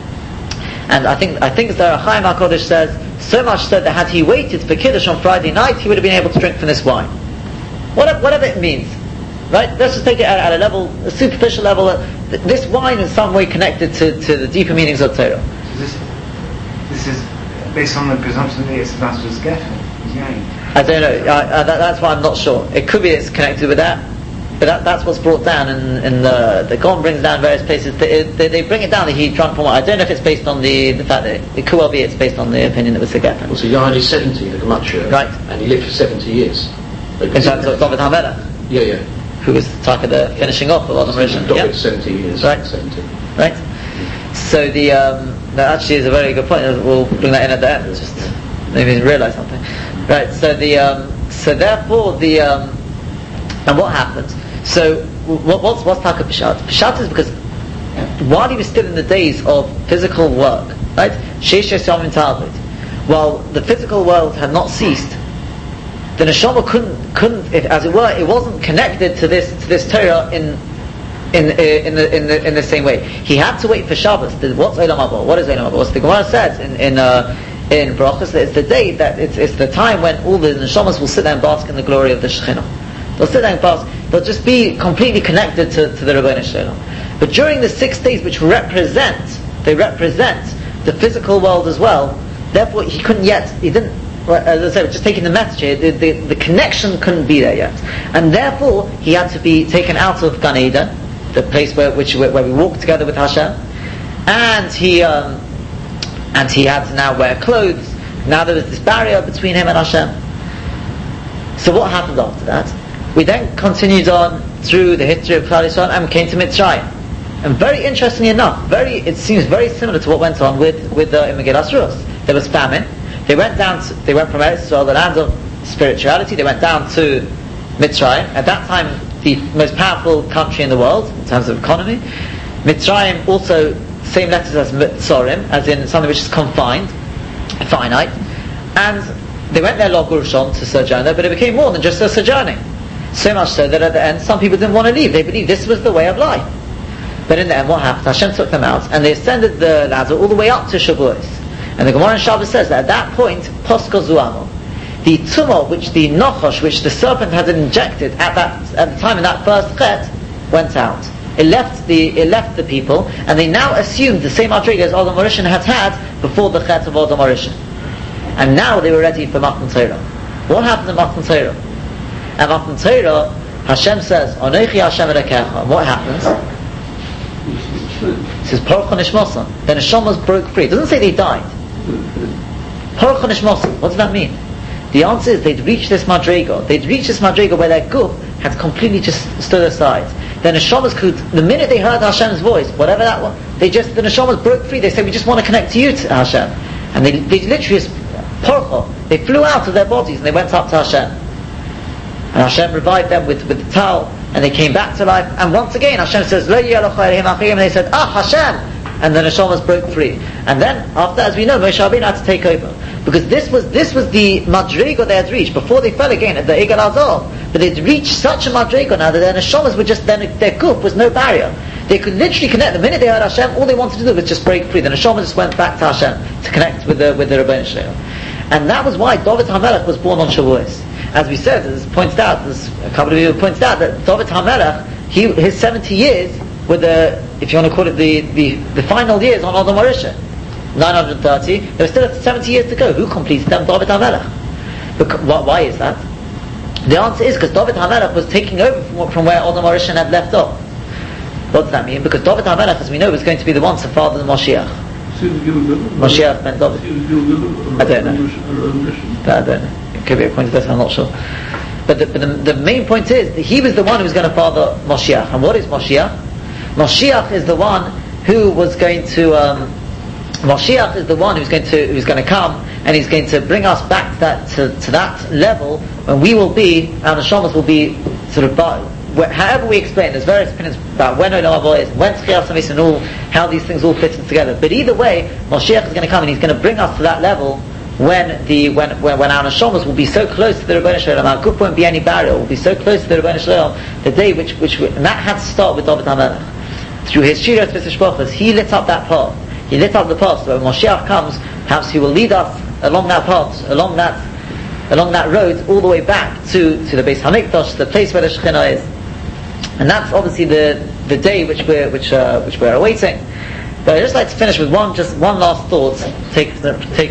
B: And I think I think the Chaim HaKodesh says, so much so that had he waited for Kiddush on Friday night, he would have been able to drink from this wine. Whatever, whatever it means. Right? Let's just take it at, at a level, a superficial level. Uh, th- this wine is some way connected to, to the deeper meanings of Torah.
C: So this, this is based on the presumption that it's about to get him.
B: I don't know. Uh, uh, that, that's why I'm not sure. It could be it's connected with that. But that, that's what's brought down in, in the the Gon brings down various places. They, they, they bring it down that he drank from wine. I don't know if it's based on the, the fact that it, it could well be it's based on the opinion that was a Geffen.
E: Well, so Yain is seventy, the gematria,
B: right?
E: And he lived for seventy years.
B: In terms of David HaMelech,
E: yeah, yeah,
B: who was type of the finishing off of Adam HaRishon.
E: David
B: Yeah.
E: seventy years,
B: right?
E: seventy,
B: right? So the um, that actually is a very good point. We'll bring that in at the end. Just maybe realise something, right? So the um, so therefore the um, and what happened? So what, what's what's Taka Pshat? Pshat is because while he was still in the days of physical work, right? Sheish Yom Talmud. While the physical world had not ceased, the neshama couldn't, couldn't, if, as it were, it wasn't connected to this to this Torah in in uh, in the in the in the same way. He had to wait for Shabbos. The, what's Olam Haba? What is Olam Haba? What's the Gemara says in in uh, in Brachos? It's the day that it's it's the time when all the neshamas will sit there and bask in the glory of the Shekhinah. They'll sit there and bask. They'll just be completely connected to, to the Rebbeinu Shalom. But during the six days, which represent they represent the physical world as well. Therefore, he couldn't yet. He didn't. As I said, just taking the message here, the, the, the connection couldn't be there yet, and therefore he had to be taken out of Gan Eden, the place where which where we walked together with Hashem, and he um, and he had to now wear clothes. Now there was this barrier between him and Hashem. So what happened after that? We then continued on through the history of Klal Yisrael and came to Mitzrayim. And very interestingly enough, very it seems very similar to what went on with with uh, in Megillas Ruach. There was famine. They went down. To, they went from Eretz Yisrael, the land of spirituality. They went down to Mitzrayim. At that time, the most powerful country in the world in terms of economy. Mitzrayim also same letters as Mitzorim, as in something which is confined, finite. And they went there Lo Gurushon to sojourn there, but it became more than just a sojourning. So much so that at the end, some people didn't want to leave. They believed this was the way of life. But in the end, what happened? Hashem took them out, and they ascended the ladder all the way up to Shavuos. And the Gemara in Shabbos says that at that point, Posko Zuamo, the tumor which the Nochosh, which the serpent had injected at that at the time in that first chet, went out. It left the it left the people, and they now assumed the same Madriga as Adam Arishan had had before the chet of Adam Arishan. And now they were ready for Matan Torah. What happened in Matan Torah? At Matan Torah, Hashem says, Onochi Hashem Elokecha. And what happens? It says, Baruch HaNishmosan. The neshamas broke free. It doesn't say they died. Baruch HaNishmosan. What does that mean? The answer is they'd reached this madriga. They'd reached this madriga where their guf had completely just stood aside. The neshamas could, the minute they heard Hashem's voice, whatever that was, they just, the neshamas broke free. They said, we just want to connect to you, to Hashem. And they, they literally just, Baruch, they flew out of their bodies and they went up to Hashem. And Hashem revived them with, with the towel, and they came back to life. And once again, Hashem says, Lo and they said, Ah, Hashem! And the neshamas broke free. And then, after, as we know, Moshe Rabbeinu had to take over. Because this was this was the madriga they had reached, before they fell again at the Egal Azor. But they'd reached such a madriga now that their neshamas were just, their, their guf was no barrier. They could literally connect. The minute they heard Hashem, all they wanted to do was just break free. The neshamas just went back to Hashem to connect with the with the Rebbeinu Shalom. And that was why David HaMelech was born on Shavuos. As we said, as pointed out, as a couple of you pointed out, that David HaMelech, he, his seventy years were the, if you want to call it the, the, the final years on Adam Arisha. nine hundred thirty, there were still seventy years to go. Who completed them? David HaMelech. Because, why is that? The answer is because David HaMelech was taking over from, from where Adam Arisha had left off. What does that mean? Because David HaMelech, as we know, was going to be the one to father the Moshiach. Moshiach ben David. I don't know. I don't know. It could be a point of this, I'm not sure. But, the, but the, the main point is that he was the one who was going to father Moshiach. And what is Moshiach? Moshiach is the one who was going to. Um, Moshiach is the one who's going to who's going to come, and he's going to bring us back to that to, to that level when we will be, our neshamas will be sort of. However we explain, there's various opinions about when Olam Haba is, when Tchiyas HaMeis and all, how these things all fit in together. But either way, Moshiach is going to come and he's going to bring us to that level when the when when, when our neshamas will be so close to the Rebbeinu Shalom, our guf won't be any barrier. Will be so close to the Rebbeinu Shalom, the day which which and that had to start with David HaMelech. Through his Shiras V'Sishpachas, he lit up that path. He lit up the path. So when Moshiach comes, perhaps he will lead us along that path, along that along that road, all the way back to, to the Beis Hamikdash, the place where the Shekhinah is. And that's obviously the, the day which we're which uh, which we're awaiting. But I'd just like to finish with one just one last thought. Take take.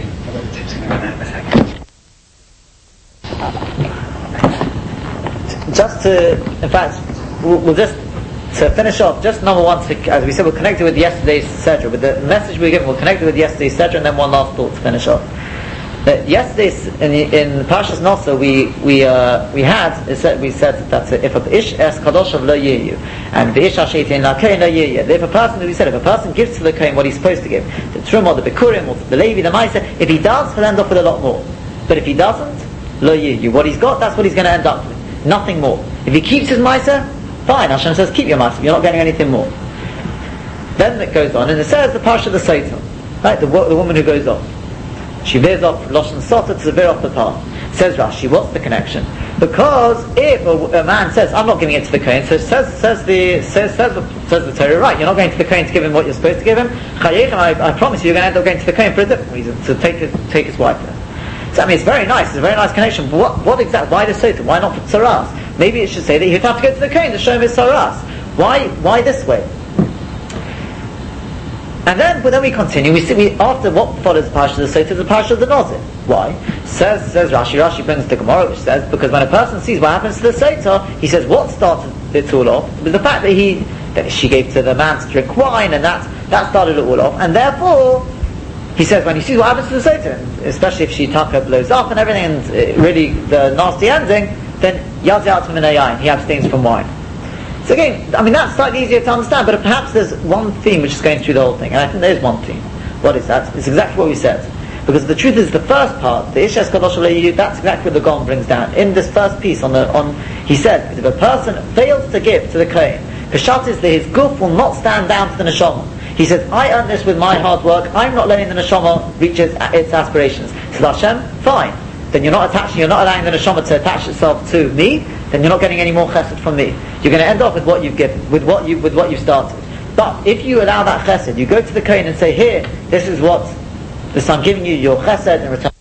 B: Just to, in fact, we'll, we'll just to finish off. Just number one, to, as we said, we're connected with yesterday's Sedra. With the message we were given, we're connected with yesterday's Sedra, and then one last thought to finish off. That yesterday's in in Parshas Nosa we we uh, we had it said, we said that if a ish es kadosh of lo yiyu and the ish hashetin la kain lo yiyu, if a person we said if a person gives to the kain what he's supposed to give, the truma, the bikurim, or the levi, the ma'aser, if he does, he'll end up with a lot more. But if he doesn't, lo yiyu, what he's got, that's what he's going to end up with, nothing more. If he keeps his ma'aser, fine. Hashem says keep your ma'aser, you're not getting anything more. Then it goes on and it says the parsha of the Satan. Right, the, wo- the woman who goes off. She veers off Lashon Sota to veer off the path. Says Rashi, what's the connection? Because if a, a man says, I'm not giving it to the Kohen, so says says the says says the, says the Torah, right, you're not going to the Kohen to give him what you're supposed to give him, I, I promise you you're going to end up going to the Kohen for a different reason, to take his, take his wife there. So I mean it's very nice, it's a very nice connection, but what, what exactly, why the Sota? Why not for Tzaras? Maybe it should say that he'd have to go to the Kohen to show him his Tzaras. Why why this way? And then, but then we continue. We see we after what follows the parasha of the Sota, the parasha of the Nazir. Why? Says says Rashi. Rashi brings the Gemara, which says because when a person sees what happens to the Sota, he says what started it all off was the fact that he that she gave to the man to drink wine, and that that started it all off. And therefore, he says when he sees what happens to the Sota, especially if she taka blows up and everything, and uh, really the nasty ending, then yazyat min hayayin, he abstains from wine. So again, I mean that's slightly easier to understand, but perhaps there's one theme which is going through the whole thing, and I think there is one theme. What is that? It's exactly what we said. Because the truth is, the first part, the Ishes Kadosh Aleyu, that's exactly what the Gaon brings down. In this first piece, on the on, he said, if a person fails to give to the Kohen, Peshat is that his guf will not stand down to the Neshama. He says, I earned this with my hard work, I'm not letting the Neshama reach its, its aspirations. Says Hashem, fine. Then you're not attaching, you're not allowing the Neshama to attach itself to me, then you're not getting any more chesed from me. You're going to end up with what you've given, with what you with what you've started. But if you allow that chesed, you go to the Kohen and say, here, this is what this I'm giving you, your chesed in return.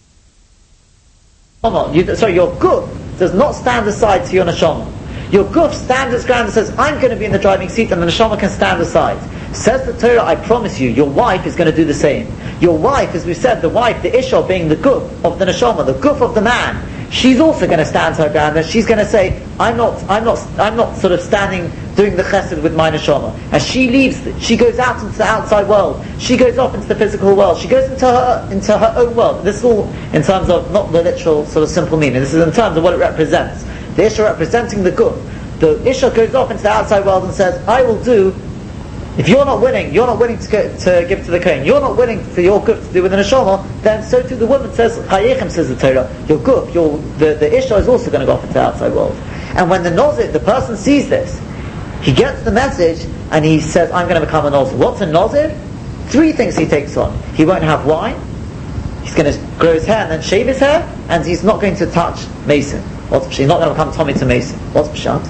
B: You, sorry, your guf does not stand aside to your neshama. Your guf stands its ground and says, I'm going to be in the driving seat, and the neshama can stand aside. Says the Torah, I promise you, your wife is going to do the same. Your wife, as we said, the wife, the Isha being the guf of the neshama, the guf of the man, she's also going to stand her ground, and she's going to say, I'm not, I'm not, I'm not sort of standing, doing the chesed with my neshama. And she leaves, she goes out into the outside world. She goes off into the physical world. She goes into her, into her own world. This is all in terms of, not the literal sort of simple meaning. This is in terms of what it represents. The Isha representing the guf. The Isha goes off into the outside world and says, I will do, if you're not willing, you're not willing to, go, to give to the Kohen, you're not willing for your guf to do with the neshama, then so too the woman says, Chayechem, says the Torah, your guf, your, the, the Isha is also going to go off into the outside world. And when the Nazir, the person sees this, he gets the message and he says, I'm going to become a Nazir. What's a Nazir? Three things he takes on. He won't have wine, he's going to grow his hair and then shave his hair, and he's not going to touch Mason. What's He's not going to become Tommy to Mason. What's Pshat?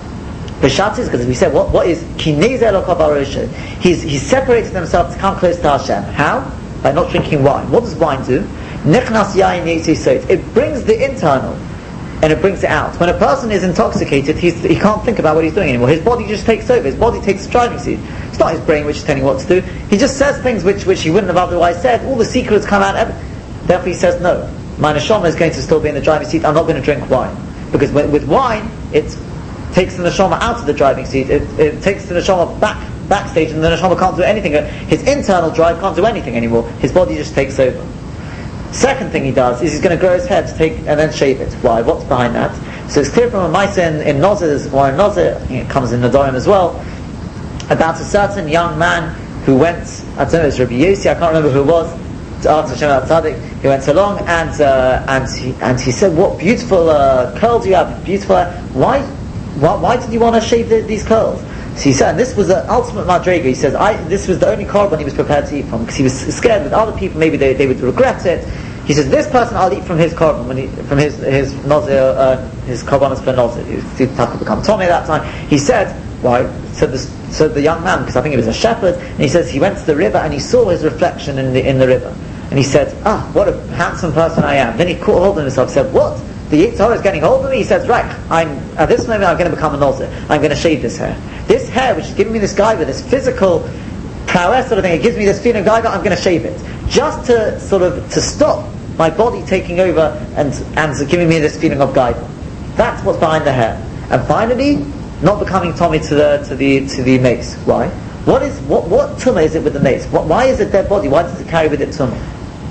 B: Pshat is, because we said, what, what is Kinei Zelokah Barosha? He's he's separated himself to come close to Hashem. How? By not drinking wine. What does wine do? Nichnas Yain Yitzi Sot. It brings the internal and it brings it out. When a person is intoxicated, he's, he can't think about what he's doing anymore. His body just takes over. His body takes the driving seat. It's not his brain which is telling him what to do. He just says things which, which he wouldn't have otherwise said. All the secrets come out. Therefore he says, no, my neshama is going to still be in the driving seat. I'm not going to drink wine. Because with, with wine, it takes the neshama out of the driving seat. It, it takes the neshama back backstage, and the neshama can't do anything. His internal drive can't do anything anymore. His body just takes over. Second thing he does is he's going to grow his hair to take and then shave it. Why? What's behind that? So it's clear from a Maisa in, in Nozir, or in Nozir, I think it comes in Nadorim as well, about a certain young man who went, I don't know, it's Rabbi Yossi, I can't remember who it was, to ask Hashem al-Tzaddik. He went along and uh, and he and he said, "What beautiful uh, curls you have! Beautiful. Why, why, why did you want to shave the, these curls?" So he said, and this was the ultimate madrega. He says, I, this was the only korban he was prepared to eat from, because he was scared with other people, maybe they, they would regret it. He says, this person I'll eat from his korban, when he, from his his nazir, uh, his korbanos for nazir. He was too tough to become Tommy at that time. He said, why? Said this, said the young man, because I think he was a shepherd, and he says he went to the river and he saw his reflection in the in the river, and he said, ah, what a handsome person I am. Then he caught hold of himself, said, what? The Yetzer Hara is getting hold of me. He says, right, I'm at this moment I'm going to become a nazir. I'm going to shave this hair. This hair, which is giving me this gaiva, this physical prowess sort of thing, it gives me this feeling of gaiva, I'm going to shave it. Just to sort of, to stop my body taking over and, and giving me this feeling of gaiva. That's what's behind the hair. And finally, not becoming Tommy to the, to the, to the mace. Why? What is, what, what tumah is it with the mace? What, why is it dead body? Why does it carry with it tumah?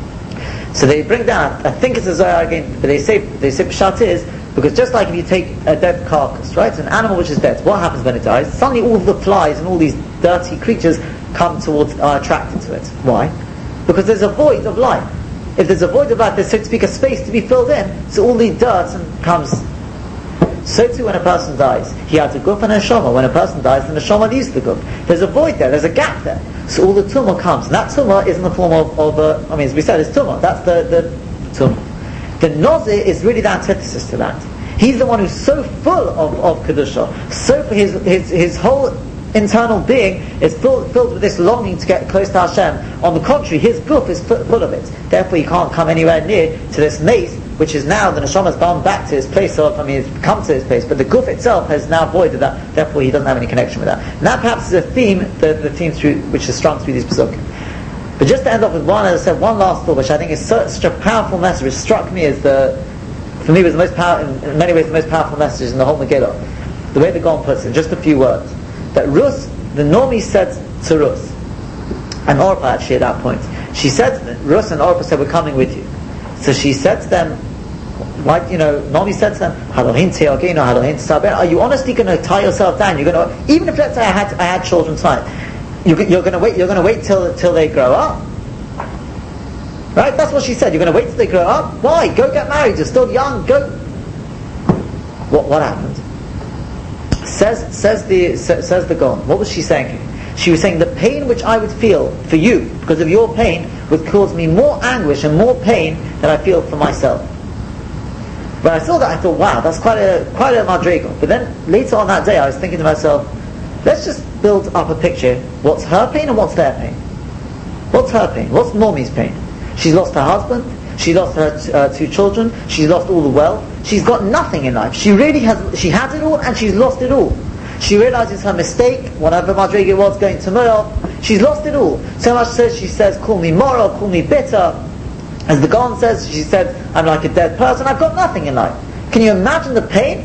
B: So they bring down, I think it's a Zohar again, but they say, they say Pshat is, because just like if you take a dead carcass, right, an animal which is dead, what happens when it dies? Suddenly all the flies and all these dirty creatures come towards, are attracted to it. Why? Because there's a void of life. If there's a void of life, there's, so to speak, a space to be filled in, so all the dirt and comes. So too when a person dies, he has a guf and a neshama. When a person dies, the neshama leaves the guf. There's a void there, there's a gap there. So all the tumah comes, and that tumah is in the form of, of uh, I mean, as we said, it's tumah. That's the the tumah. The Nazir is really the antithesis to that. He's the one who's so full of, of kedusha, so his his his whole internal being is filled, filled with this longing to get close to Hashem. On the contrary, his guf is full, full of it. Therefore, he can't come anywhere near to this maze, which is now the neshama has gone back to his place of. I mean, it's come to his place, but the guf itself has now voided that. Therefore, he doesn't have any connection with that. And that perhaps is a theme, the, the theme through which is strung through these pesukim. But just to end off with one, as I said, one last thought, which I think is so, such a powerful message, which struck me as the, for me, was the most power, in, in many ways, the most powerful message in the whole Megillah. The way the Gaon puts it, just a few words. That Rus, the Nomi said to Rus, and Orpah actually at that point, she said, Rus and Orpah said, we're coming with you. So she said to them, why, you know, Nomi said to them, Halohin te'agino, Halohin te'saber, are you honestly going to tie yourself down? You're going to, even if let's say I had, I had children tonight, you're, you're going to wait, you're going to wait till, till they grow up. Right? That's what she said. You're going to wait till they grow up? Why? Go get married. You're still young. Go. What, what happened? Says says the says the Gaon. What was she saying? She was saying the pain which I would feel for you because of your pain would cause me more anguish and more pain than I feel for myself. When I saw that, I thought, wow, that's quite a quite a madrigal. But then later on that day, I was thinking to myself, let's just build up a picture. What's her pain and what's their pain? What's her pain? What's Nomi's pain? She's lost her husband. She lost her t- uh, two children. She's lost all the wealth. She's got nothing in life. She really has. She had it all, and she's lost it all. She realizes her mistake, whatever madriga it was, going to Murad. She's lost it all. So much so she says, "Call me moral, call me bitter." As the Gaon says, she said, "I'm like a dead person. I've got nothing in life." Can you imagine the pain?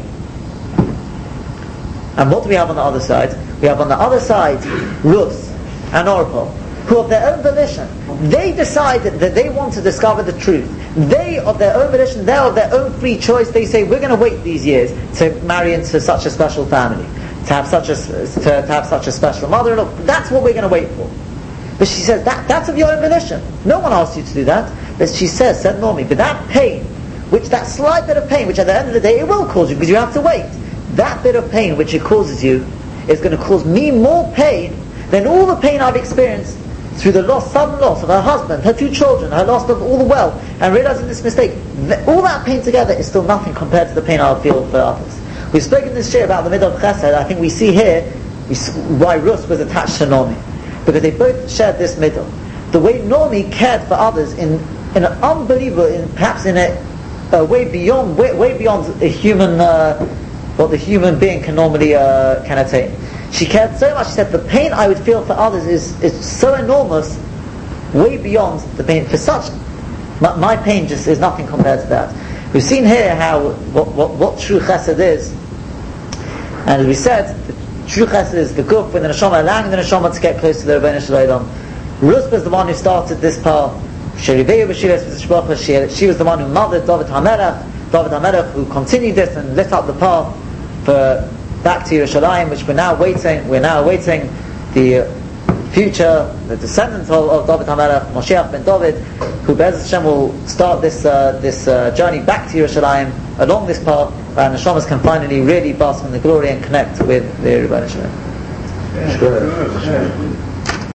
B: And what do we have on the other side? We have on the other side Rus and Orpah, who of their own volition, they decided that they want to discover the truth. They, of their own volition, they of their own free choice, they say, we're going to wait these years to marry into such a special family, to have such a, to, to have such a special mother-in-law. That's what we're going to wait for. But she says, that, that's of your own volition. No one asked you to do that. But she says, said Normally, but that pain, which that slight bit of pain, which at the end of the day, it will cause you, because you have to wait. That bit of pain which it causes you is going to cause me more pain than all the pain I've experienced through the loss, sudden loss of her husband, her two children, her loss of all the wealth, and realizing this mistake. Th- all that pain together is still nothing compared to the pain I'll feel for others. We've spoken this year about the middle of Chesed. I think we see here we see why Rus was attached to Nomi, because they both shared this middle. The way Nomi cared for others in in an unbelievable, in perhaps in a, a way beyond, way, way beyond a human, uh, what the human being can normally uh, can attain. She cared so much. She said, the pain I would feel for others is, is so enormous, way beyond the pain. For such, my, my pain just is nothing compared to that. We've seen here how, what, what, what true chesed is. And as we said, the true chesed is the guf, when the neshama, allowing the neshama to get close to the Rebbeinu Shalom. Rus was the one who started this path. She, she was the one who mothered David HaMelech, David HaMelech who continued this and lit up the path for back to Yerushalayim, which we're now waiting. We're now awaiting the future, the descendant of, of David HaMelech, Moshiach ben David, who Be'ez Hashem will start this uh, this uh, journey back to Yerushalayim along this path, and the Neshamas can finally really bask in the glory and connect with the Rebbeinu Shalom.